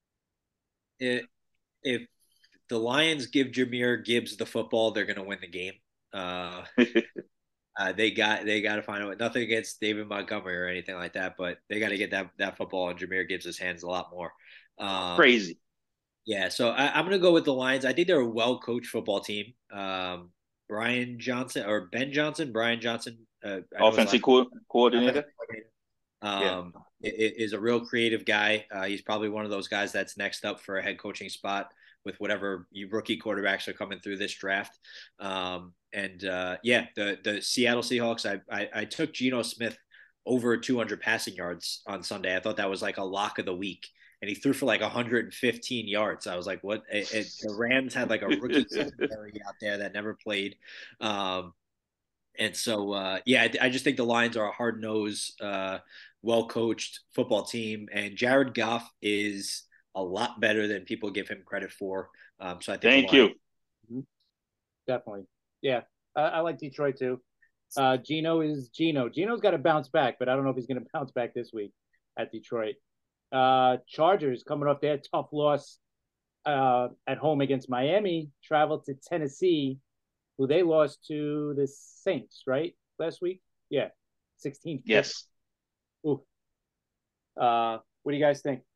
It, if the Lions give Jahmyr Gibbs the football, they're going to win the game. Uh, uh, they got they got to find out. Nothing against David Montgomery or anything like that, but they got to get that that football in Jahmyr Gibbs' hands a lot more. Um,
Crazy.
Yeah, so I, I'm going to go with the Lions. I think they're a well coached football team. Um, Brian Johnson or Ben Johnson, Brian Johnson, uh,
Offensive co- coordinator.
Um, yeah. is a real creative guy. Uh, he's probably one of those guys that's next up for a head coaching spot with whatever rookie quarterbacks are coming through this draft. Um, and uh, yeah, the the Seattle Seahawks. I, I I took Geno Smith over two hundred passing yards on Sunday. I thought that was like a lock of the week. And he threw for like one hundred fifteen yards. I was like, what? It, it, the Rams had like a rookie secondary out there that never played. Um, and so, uh, yeah, I, I just think the Lions are a hard-nosed, uh, well-coached football team. And Jared Goff is a lot better than people give him credit for. Um, so I think.
Thank you.
Mm-hmm. Definitely. Yeah, I, I like Detroit too. Uh, Geno is Geno. Geno's got to bounce back, but I don't know if he's going to bounce back this week at Detroit. Uh, Chargers coming off their tough loss uh, at home against Miami, traveled to Tennessee, who they lost to the Saints, right? Last week? Yeah. sixteen.
Yes.
Ooh. Uh, what do you guys think?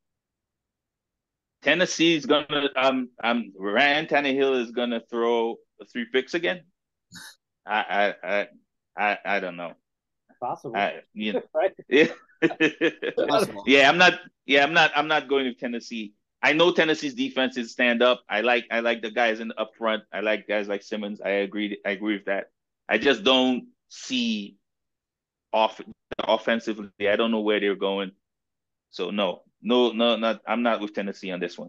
Tennessee's gonna um um Ryan Tannehill is gonna throw three picks again. I I I I, I don't know.
Possible.
I, you know,
right?
Yeah. yeah, I'm not. Yeah, I'm not. I'm not going to Tennessee. I know Tennessee's defense is stand up. I like. I like the guys in the up front. I like guys like Simmons. I agree. I agree with that. I just don't see off offensively. I don't know where they're going. So no, no, no, not. I'm not with Tennessee on this one.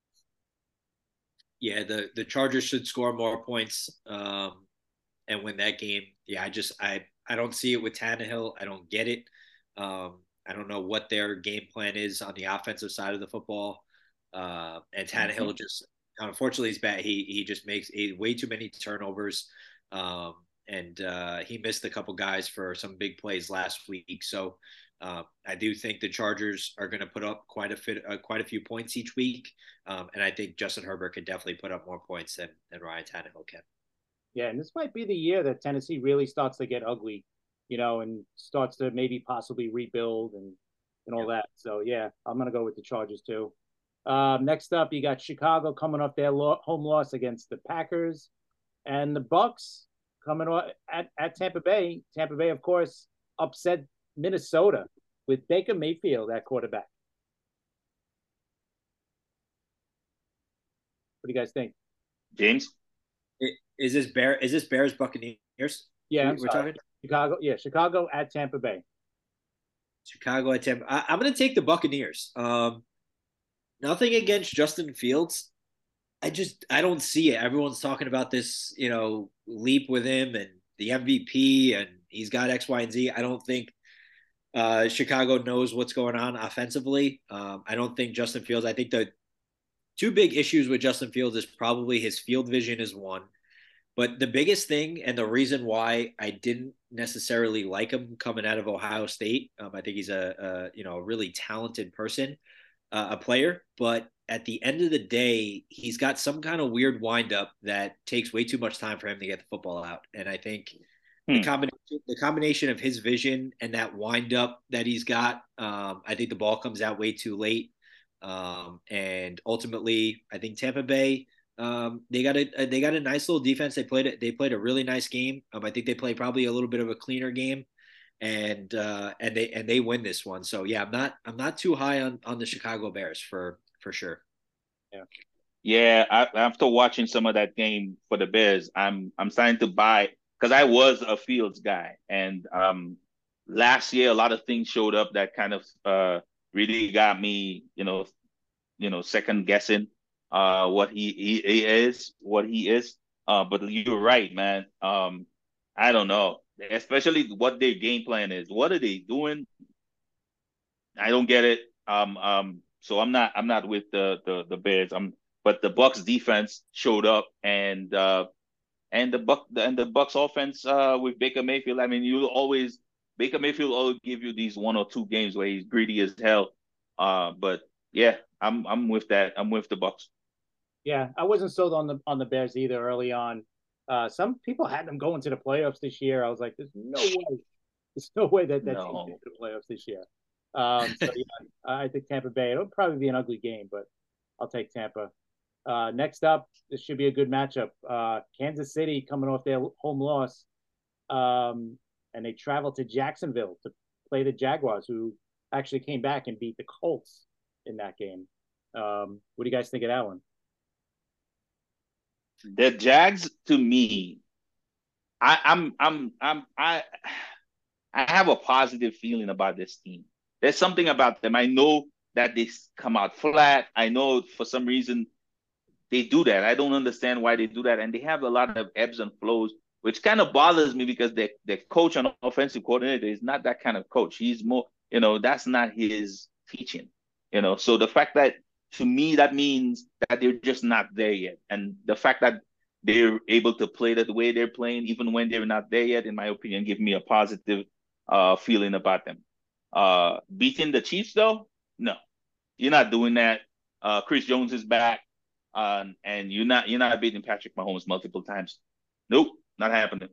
Yeah, the the Chargers should score more points um, and win that game. Yeah, I just I I don't see it with Tannehill. I don't get it. Um, I don't know what their game plan is on the offensive side of the football. Uh, and Tannehill mm-hmm. just, unfortunately, he's bad. He he just makes a, way too many turnovers. Um, and uh, he missed a couple guys for some big plays last week. So uh, I do think the Chargers are going to put up quite a fit, uh, quite a few points each week. Um, and I think Justin Herbert could definitely put up more points than, than Ryan Tannehill can.
Yeah, and this might be the year that Tennessee really starts to get ugly. You know, and starts to maybe possibly rebuild and, and all yeah. that. So, yeah, I'm going to go with the Chargers, too. Uh, next up, you got Chicago coming off their lo- home loss against the Packers. And the Bucks coming off at, at Tampa Bay. Tampa Bay, of course, upset Minnesota with Baker Mayfield at quarterback. What do you guys think?
James?
Is this Bear? Is this Bears Buccaneers?
Yeah,
we're sorry. talking
Chicago. Yeah, Chicago at Tampa Bay.
Chicago at Tampa. I, I'm going to take the Buccaneers. Um, nothing against Justin Fields. I just I don't see it. Everyone's talking about this, you know, leap with him and the M V P, and he's got X, Y, and Z. I don't think uh, Chicago knows what's going on offensively. Um, I don't think Justin Fields. I think the two big issues with Justin Fields is probably his field vision is one. But the biggest thing and the reason why I didn't necessarily like him coming out of Ohio State, um, I think he's a, a you know a really talented person, uh, a player. But at the end of the day, he's got some kind of weird windup that takes way too much time for him to get the football out. And I think hmm. the combination the combination of his vision and that windup that he's got, um, I think the ball comes out way too late. Um, and ultimately, I think Tampa Bay. Um, they got a they got a nice little defense. They played it. They played a really nice game. Um, I think they played probably a little bit of a cleaner game, and uh, and they and they win this one. So yeah, I'm not I'm not too high on, on the Chicago Bears for for sure.
Yeah, yeah. I, after watching some of that game for the Bears, I'm I'm starting to buy because I was a Fields guy, and um, last year a lot of things showed up that kind of uh really got me, you know, you know, second guessing uh what he, he, he is, what he is. Uh, but you're right, man. Um, I don't know, especially what their game plan is. What are they doing? I don't get it. Um, um, so I'm not I'm not with the the the Bears. I'm but the Bucks defense showed up and uh and the Buck and the Bucks offense uh with Baker Mayfield. I mean, you always Baker Mayfield always give you these one or two games where he's greedy as hell. Uh, but yeah, I'm I'm with that. I'm with the Bucks.
Yeah, I wasn't sold on the on the Bears either early on. Uh, some people had them going to the playoffs this year. I was like, there's no way, there's no way that that team
No.
gets to the playoffs this year. Um, so yeah, I think Tampa Bay. It'll probably be an ugly game, but I'll take Tampa. Uh, next up, this should be a good matchup. Uh, Kansas City coming off their home loss, um, and they travel to Jacksonville to play the Jaguars, who actually came back and beat the Colts in that game. Um, what do you guys think of that one?
The Jags to me, I, I'm I'm I'm I I have a positive feeling about this team. There's something about them. I know that they come out flat. I know for some reason they do that. I don't understand why they do that. And they have a lot of ebbs and flows, which kind of bothers me because the the coach and offensive coordinator is not that kind of coach. He's more, you know, that's not his teaching. You know, so the fact that to me that means that they're just not there yet. And the fact that they're able to play that the way they're playing, even when they're not there yet, in my opinion, give me a positive uh feeling about them. Uh beating the Chiefs though, no, you're not doing that. Uh Chris Jones is back. Uh, and you're not you're not beating Patrick Mahomes multiple times. Nope, not happening.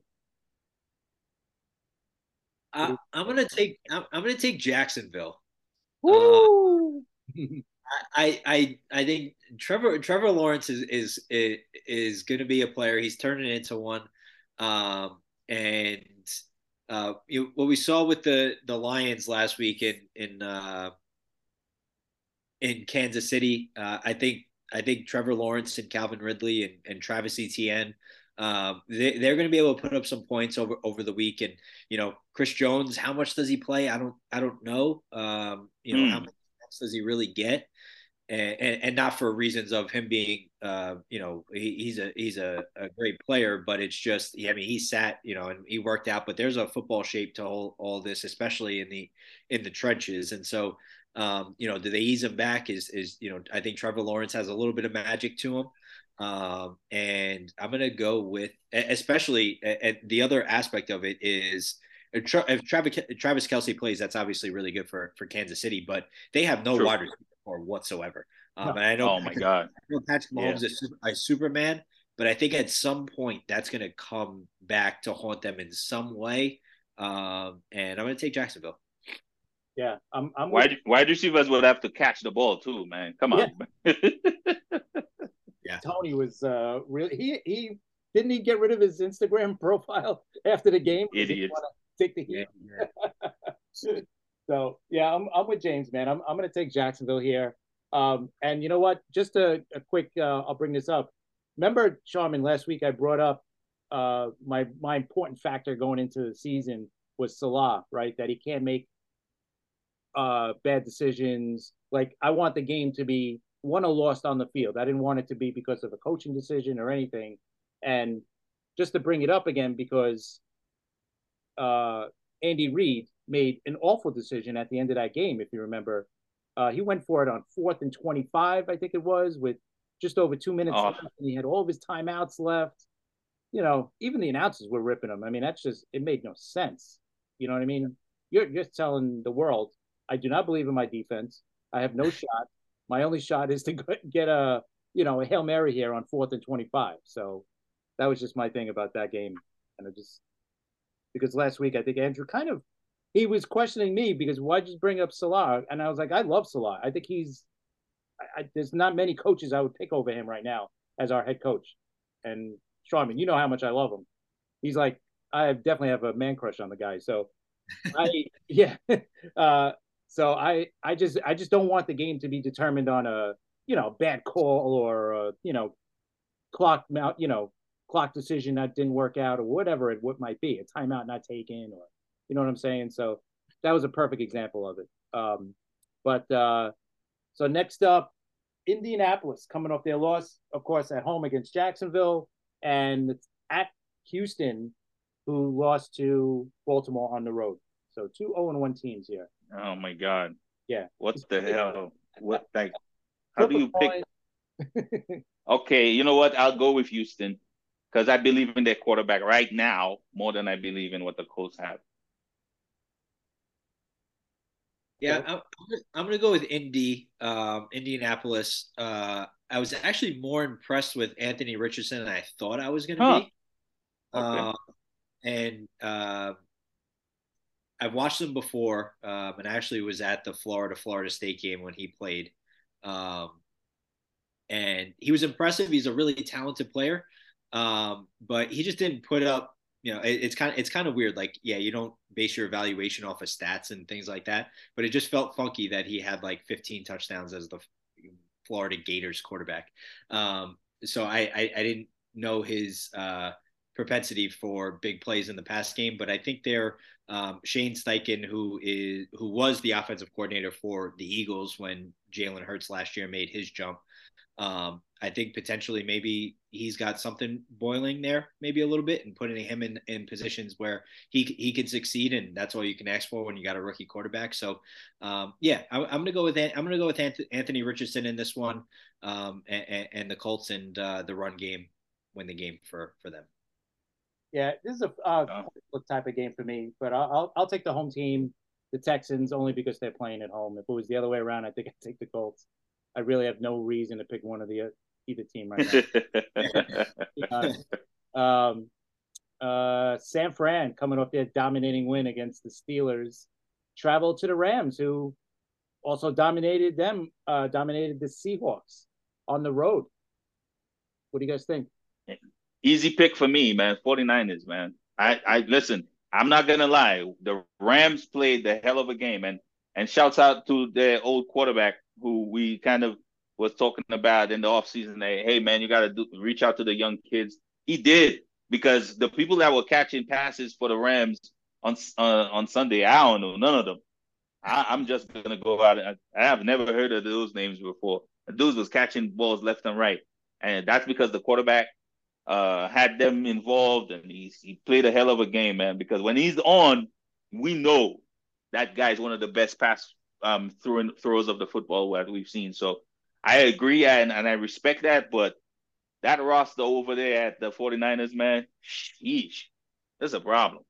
I, I'm gonna take I'm, I'm gonna take Jacksonville. Uh,
Woo!
I I I think Trevor Trevor Lawrence is is is, is going to be a player. He's turning into one, um, and uh, you, what we saw with the the Lions last week in in uh, in Kansas City, uh, I think I think Trevor Lawrence and Calvin Ridley and, and Travis Etienne, um, they, they're going to be able to put up some points over over the week. And you know, Chris Jones, how much does he play? I don't I don't know. Um, you know, how
Mm,
much does he really get? And, and, and not for reasons of him being, uh, you know, he, he's a he's a, a great player, but it's just, I mean, he sat, you know, and he worked out. But there's a football shape to all, all this, especially in the in the trenches. And so, um, you know, do they ease him back? Is is you know, I think Trevor Lawrence has a little bit of magic to him. Um, and I'm gonna go with, especially, and the other aspect of it is if Travis Travis Kelce plays, that's obviously really good for for Kansas City, but they have no
true.
wide receiver or whatsoever. Um,
No.
and I know
Oh my
Patrick,
God.
I know Patrick
Yeah.
Mahomes is a Superman, but I think at some point that's going to come back to haunt them in some way. Um, and I'm going to take Jacksonville.
Yeah, I'm I'm with
Wide wide receivers would have to catch the ball too, man. Come
yeah.
on.
Yeah.
Tony was uh really he he didn't he get rid of his Instagram profile after the game because he didn't
Idiots.
want to take the
Yeah.
heat.
Yeah.
So yeah, I'm I'm with James, man. I'm I'm gonna take Jacksonville here. Um, and you know what? Just a, a quick, uh, I'll bring this up. Remember, Charmin, last week I brought up uh my my important factor going into the season was Salah, right? That he can't make uh bad decisions. Like I want the game to be won or lost on the field. I didn't want it to be because of a coaching decision or anything. And just to bring it up again, because uh Andy Reid made an awful decision at the end of that game, if you remember. Uh he went for it on fourth and twenty-five, I think it was, with just over two minutes
Oh,
left, and he had all of his timeouts left. You know, even the announcers were ripping him. I mean, that's just it made no sense. You know what I mean? You're you're telling the world, I do not believe in my defense. I have no shot. My only shot is to get a you know a Hail Mary here on fourth and twenty-five. So that was just my thing about that game. And I just because last week I think Andrew kind of he was questioning me because why'd you bring up Salah? And I was like, I love Salah. I think he's I, I, there's not many coaches I would pick over him right now as our head coach. And Sharman, you know how much I love him. He's like, I definitely have a man crush on the guy. So I, yeah. Uh, so I, I just, I just don't want the game to be determined on a, you know, bad call or, a, you know, clock out, you know, clock decision that didn't work out or whatever it what might be, a timeout not taken or, you know what I'm saying? So that was a perfect example of it. Um, But uh, so next up, Indianapolis coming off their loss, of course, at home against Jacksonville, and it's at Houston, who lost to Baltimore on the road. So two zero and one teams here.
Oh my God.
Yeah.
What the hell? What like? How
Flip
do
a
you pick?
coin.
Okay, you know what? I'll go with Houston because I believe in their quarterback right now more than I believe in what the Colts have.
Yeah, I'm, I'm gonna- I'm gonna go with Indy, um, Indianapolis. Uh, I was actually more impressed with Anthony Richardson than I thought I was gonna
Huh.
be.
Okay.
Uh, and uh, I've watched him before, um, and I actually was at the Florida Florida State game when he played, um, and he was impressive. He's a really talented player, um, but he just didn't put up. You know, it, it's kind of it's kind of weird. Like, yeah, you don't base your evaluation off of stats and things like that, but it just felt funky that he had like fifteen touchdowns as the Florida Gators quarterback. Um, so I, I I didn't know his uh, propensity for big plays in the pass game, but I think they're um, Shane Steichen, who is who was the offensive coordinator for the Eagles when Jalen Hurts last year made his jump. Um, I think potentially maybe he's got something boiling there, maybe a little bit, and putting him in, in positions where he he can succeed, and that's all you can ask for when you got a rookie quarterback. So, um, yeah, I, I'm gonna go with I'm gonna go with Anthony Richardson in this one, um, and, and the Colts and uh, the run game win the game for for them.
Yeah, this is a uh,
Oh.
type of game for me, but I'll, I'll I'll take the home team, the Texans, only because they're playing at home. If it was the other way around, I think I'd take the Colts. I really have no reason to pick one of the either team right now. um, uh, San Fran coming off their dominating win against the Steelers, traveled to the Rams, who also dominated them, uh, dominated the Seahawks on the road. What do you guys think?
Easy pick for me, man. 49ers, man. I, I listen, I'm not gonna lie. The Rams played the hell of a game, and and shouts out to their old quarterback who we kind of was talking about in the offseason. Hey, hey man, you gotta do reach out to the young kids. He did because the people that were catching passes for the Rams on uh, on Sunday, I don't know none of them. I, I'm just gonna go out. And, I have never heard of those names before. The dudes was catching balls left and right, and that's because the quarterback uh, had them involved, and he he played a hell of a game, man. Because when he's on, we know that guy is one of the best pass um throwing throws of the football that we've seen. So I agree and, and I respect that, but that roster over there at the 49ers, man, sheesh, there's a problem.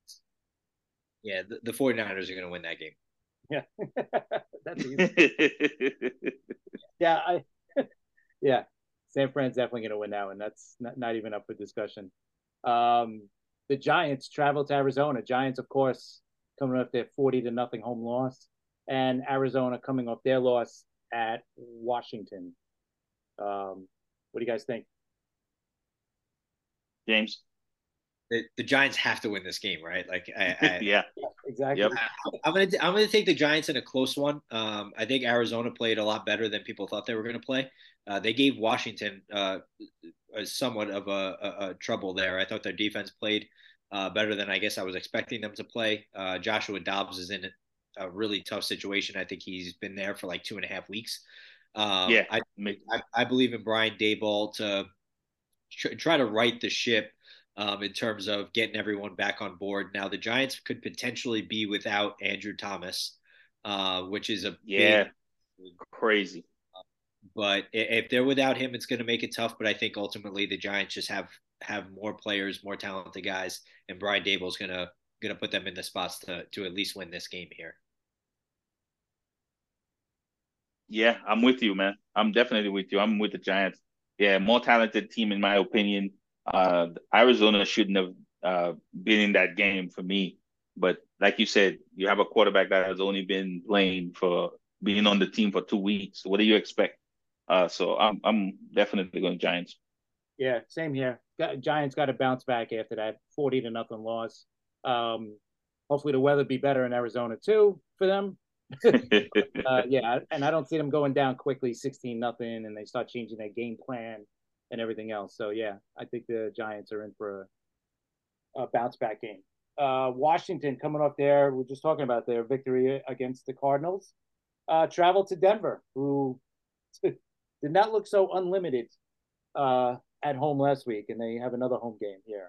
Yeah, the, the 49ers are going to win that game.
Yeah, that's easy. yeah, I yeah, San Fran's definitely going to win that one. That's not, not even up for discussion. Um, the Giants travel to Arizona. Giants, of course, coming off their forty to nothing home loss, and Arizona coming off their loss at Washington. Um, what do you guys think?
James?
The, the Giants have to win this game, right? Like, I, I
yeah.
Yeah, exactly.
Yep.
I'm gonna I'm gonna take the Giants in a close one. Um, I think Arizona played a lot better than people thought they were going to play. Uh, they gave Washington uh, a somewhat of a, a, a trouble there. I thought their defense played uh, better than I guess I was expecting them to play. Uh, Joshua Dobbs is in a really tough situation. I think he's been there for like two and a half weeks. Um,
Yeah.
I, I, I believe in Brian Daboll to tr- try to right the ship um, in terms of getting everyone back on board. Now, the Giants could potentially be without Andrew Thomas, uh, which is a
Yeah.
big,
crazy.
but if they're without him, it's going to make it tough. But I think ultimately the Giants just have have more players, more talented guys, and Brian Dable is going to going to put them in the spots to to at least win this game here.
Yeah, I'm with you, man. I'm definitely with you. I'm with the Giants. Yeah, more talented team in my opinion. Uh, Arizona shouldn't have uh, been in that game for me. But like you said, you have a quarterback that has only been playing for being on the team for two weeks. What do you expect? Uh, so I'm I'm definitely going Giants.
Yeah, same here. Got, Giants got to bounce back after that forty to nothing loss. Um, hopefully the weather be better in Arizona too for them. uh, yeah, and I don't see them going down quickly, sixteen nothing, and they start changing their game plan and everything else. So yeah, I think the Giants are in for a, a bounce back game. Uh, Washington coming off there, we're just talking about their victory against the Cardinals. uh, travel to Denver, who did not look so unlimited uh, at home last week, and they have another home game here.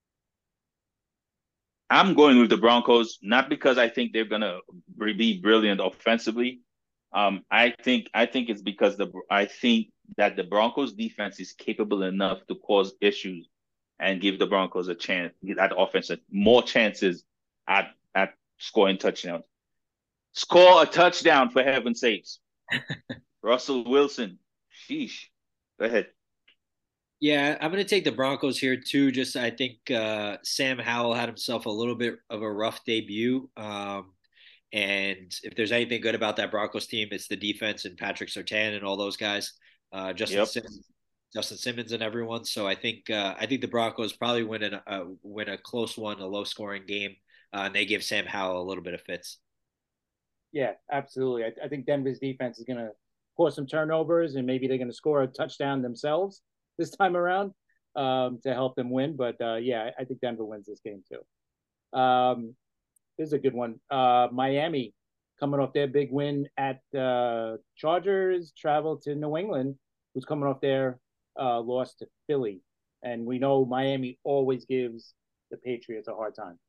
I'm going with the Broncos, not because I think they're gonna be brilliant offensively. Um, I think I think it's because the I think that the Broncos defense is capable enough to cause issues and give the Broncos a chance, that offense more chances at at scoring touchdowns. Score a touchdown for heaven's sakes. Russell Wilson. Sheesh. Go ahead.
Yeah, I'm going to take the Broncos here too. Just I think uh, Sam Howell had himself a little bit of a rough debut. Um, and if there's anything good about that Broncos team, it's the defense and Patrick Surtain and all those guys, uh, Justin
Yep.
Simmons, Justin Simmons and everyone. So I think uh, I think the Broncos probably win a uh, win a close one, a low scoring game, uh, and they give Sam Howell a little bit of fits.
Yeah, absolutely. I, I think Denver's defense is going to cause some turnovers, and maybe they're going to score a touchdown themselves this time around um, to help them win. But uh, yeah, I think Denver wins this game too. Um, this is a good one. Uh, Miami coming off their big win at uh, Chargers, travel to New England, who's coming off their uh, loss to Philly. And we know Miami always gives the Patriots a hard time.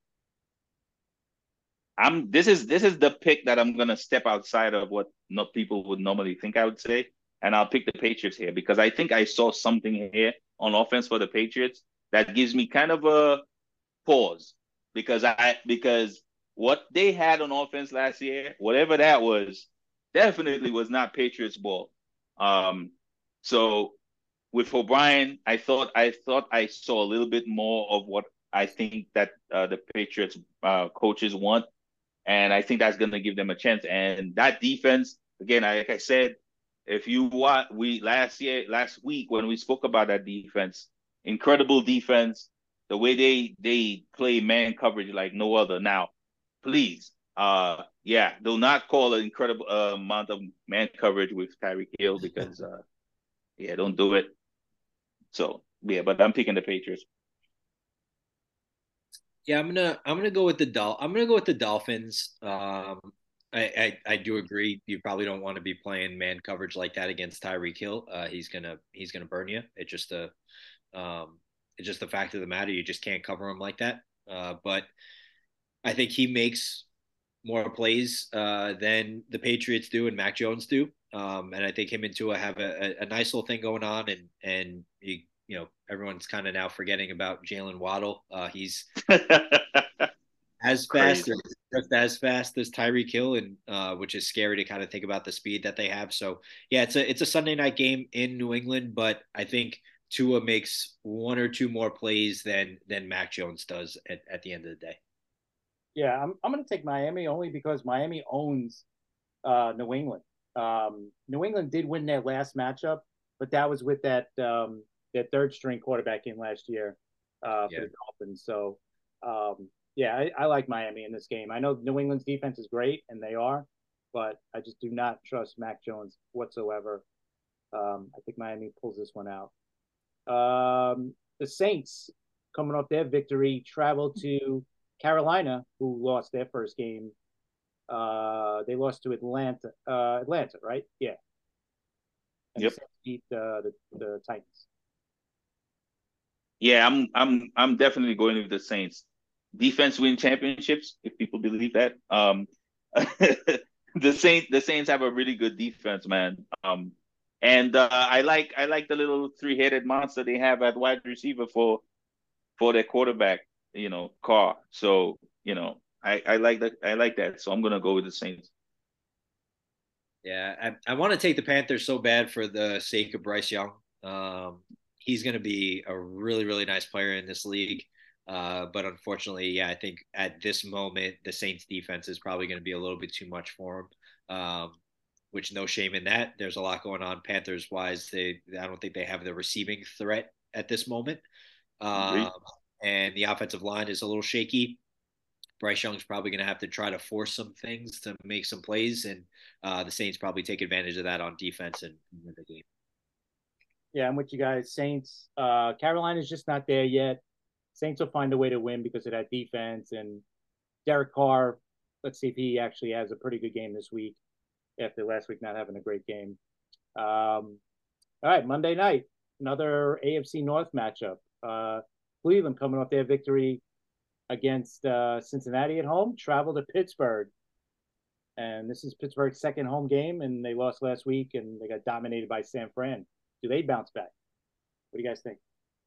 I'm this is this is the pick that I'm gonna step outside of what not people would normally think I would say, and I'll pick the Patriots here because I think I saw something here on offense for the Patriots that gives me kind of a pause because I because what they had on offense last year, whatever that was, definitely was not Patriots ball. Um, so with O'Brien, I thought I thought I saw a little bit more of what I think that uh, the Patriots uh, coaches want, and I think that's going to give them a chance. And that defense, again, like I said, if you watch, we last year, last week when we spoke about that defense, incredible defense, the way they they play man coverage like no other. Now, please, uh, yeah, do not call an incredible uh, amount of man coverage with Tyreek Hill because, uh, yeah, don't do it. So yeah, but I'm picking the Patriots.
Yeah, I'm gonna I'm gonna go with the Dol I'm gonna go with the Dolphins. Um, I, I I do agree. You probably don't want to be playing man coverage like that against Tyreek Hill. Uh, he's gonna he's gonna burn you. It's just a um, it's just the fact of the matter. You just can't cover him like that. Uh, but I think he makes more plays uh, than the Patriots do and Mac Jones do. Um, and I think him and Tua have a, a, a nice little thing going on. And and he, you know, everyone's kind of now forgetting about Jalen Waddle. Uh, he's as fast or just as fast as Tyreek Hill, and uh, which is scary to kind of think about the speed that they have. So yeah, it's a it's a Sunday night game in New England, but I think Tua makes one or two more plays than than Mac Jones does at, at the end of the day.
Yeah, I'm I'm going to take Miami only because Miami owns uh, New England. Um, New England did win their last matchup, but that was with that um, that third string quarterback in last year uh, for yeah. the Dolphins. So um, yeah, I, I like Miami in this game. I know New England's defense is great, and they are, but I just do not trust Mac Jones whatsoever. Um, I think Miami pulls this one out. Um, the Saints, coming off their victory, travel to Carolina, who lost their first game. Uh, they lost to Atlanta. Uh, Atlanta, right? Yeah. And
yep.
The Saints beat uh, the the Titans.
Yeah, I'm I'm I'm definitely going with the Saints. Defense win championships, if people believe that. Um, the Saints the Saints have a really good defense, man. Um, and uh, I like I like the little three headed monster they have at wide receiver for for their quarterback, you know, Carr. So you know, I I like that I like that. So I'm gonna go with the Saints.
Yeah, I, I want to take the Panthers so bad for the sake of Bryce Young. Um, he's going to be a really, really nice player in this league. Uh, but unfortunately, yeah, I think at this moment, the Saints defense is probably going to be a little bit too much for him, um, which no shame in that. There's a lot going on Panthers wise. They, I don't think they have the receiving threat at this moment. Um, and the offensive line is a little shaky. Bryce Young's probably going to have to try to force some things to make some plays, and uh, the Saints probably take advantage of that on defense and win the game.
Yeah, I'm with you guys. Saints, uh, Carolina's just not there yet. Saints will find a way to win because of that defense. And Derek Carr, let's see if he actually has a pretty good game this week. after last week not having a great game. Um, all right, Monday night, another A F C North matchup. Uh, Cleveland coming off their victory against uh, Cincinnati at home, travel to Pittsburgh. And this is Pittsburgh's second home game, and they lost last week, and they got dominated by San Fran. Do they bounce back? What do you guys think?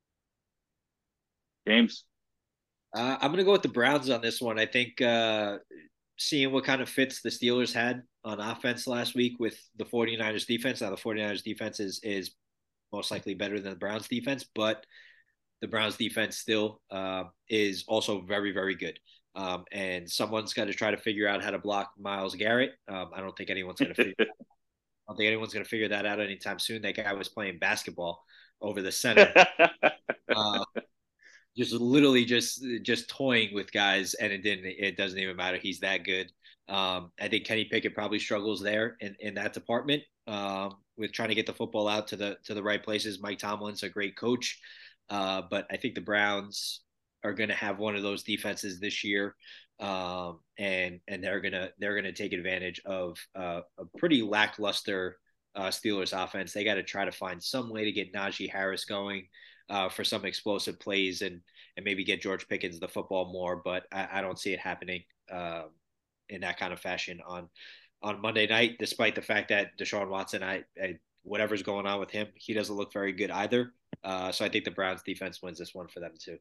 James?
Uh, I'm going to go with the Browns on this one. I think uh, seeing what kind of fits the Steelers had on offense last week with the 49ers defense. Now, the 49ers defense is, is most likely better than the Browns defense, but the Browns defense still uh, is also very, very good. Um, and someone's got to try to figure out how to block Myles Garrett. Um, I don't think anyone's going to figure. I don't think anyone's going to figure that out anytime soon. That guy was playing basketball over the center, uh, just literally just just toying with guys, and it didn't. It doesn't even matter. He's that good. Um, I think Kenny Pickett probably struggles there in, in that department um, with trying to get the football out to the to the right places. Mike Tomlin's a great coach, uh, but I think the Browns are going to have one of those defenses this year, um, and and they're gonna they're gonna take advantage of uh, a pretty lackluster uh, Steelers offense. They got to try to find some way to get Najee Harris going uh, for some explosive plays and and maybe get George Pickens the football more. But I, I don't see it happening uh, in that kind of fashion on on Monday night, despite the fact that Deshaun Watson, I, I whatever's going on with him, he doesn't look very good either. Uh, so I think the Browns defense wins this one for them too.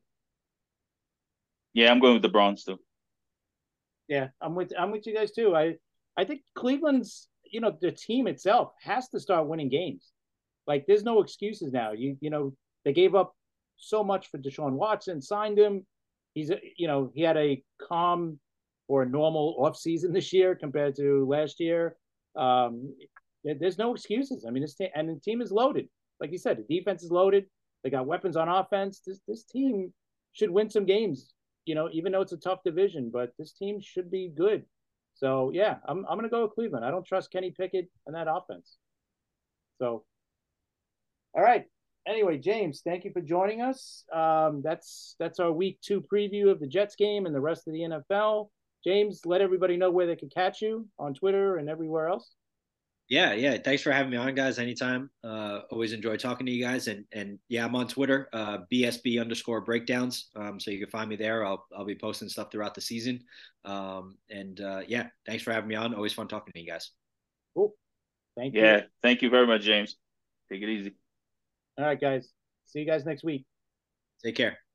Yeah, I'm going with the Browns too.
Yeah, I'm with I'm with you guys too. I I think Cleveland's, you know, the team itself has to start winning games. Like, there's no excuses now. You you know, they gave up so much for Deshaun Watson, signed him. He's you know, he had a calm or a normal offseason this year compared to last year. Um, there's no excuses. I mean, this team and the team is loaded. Like you said, the defense is loaded. They got weapons on offense. This this team should win some games. You know, even though it's a tough division, but this team should be good. So yeah, I'm I'm gonna go with Cleveland. I don't trust Kenny Pickett and that offense. So, all right. Anyway, James, thank you for joining us. Um, that's that's our week two preview of the Jets game and the rest of the N F L. James, let everybody know where they can catch you on Twitter and everywhere else.
Yeah, yeah. Thanks for having me on, guys. Anytime. Uh, always enjoy talking to you guys. And and yeah, I'm on Twitter, uh, B S B underscore breakdowns. Um, so you can find me there. I'll I'll be posting stuff throughout the season. Um, and uh, yeah, thanks for having me on. Always fun talking to you guys.
Cool. Thank
yeah, you.
Yeah,
thank you very much, James. Take it easy.
All right, guys. See you guys next week.
Take care.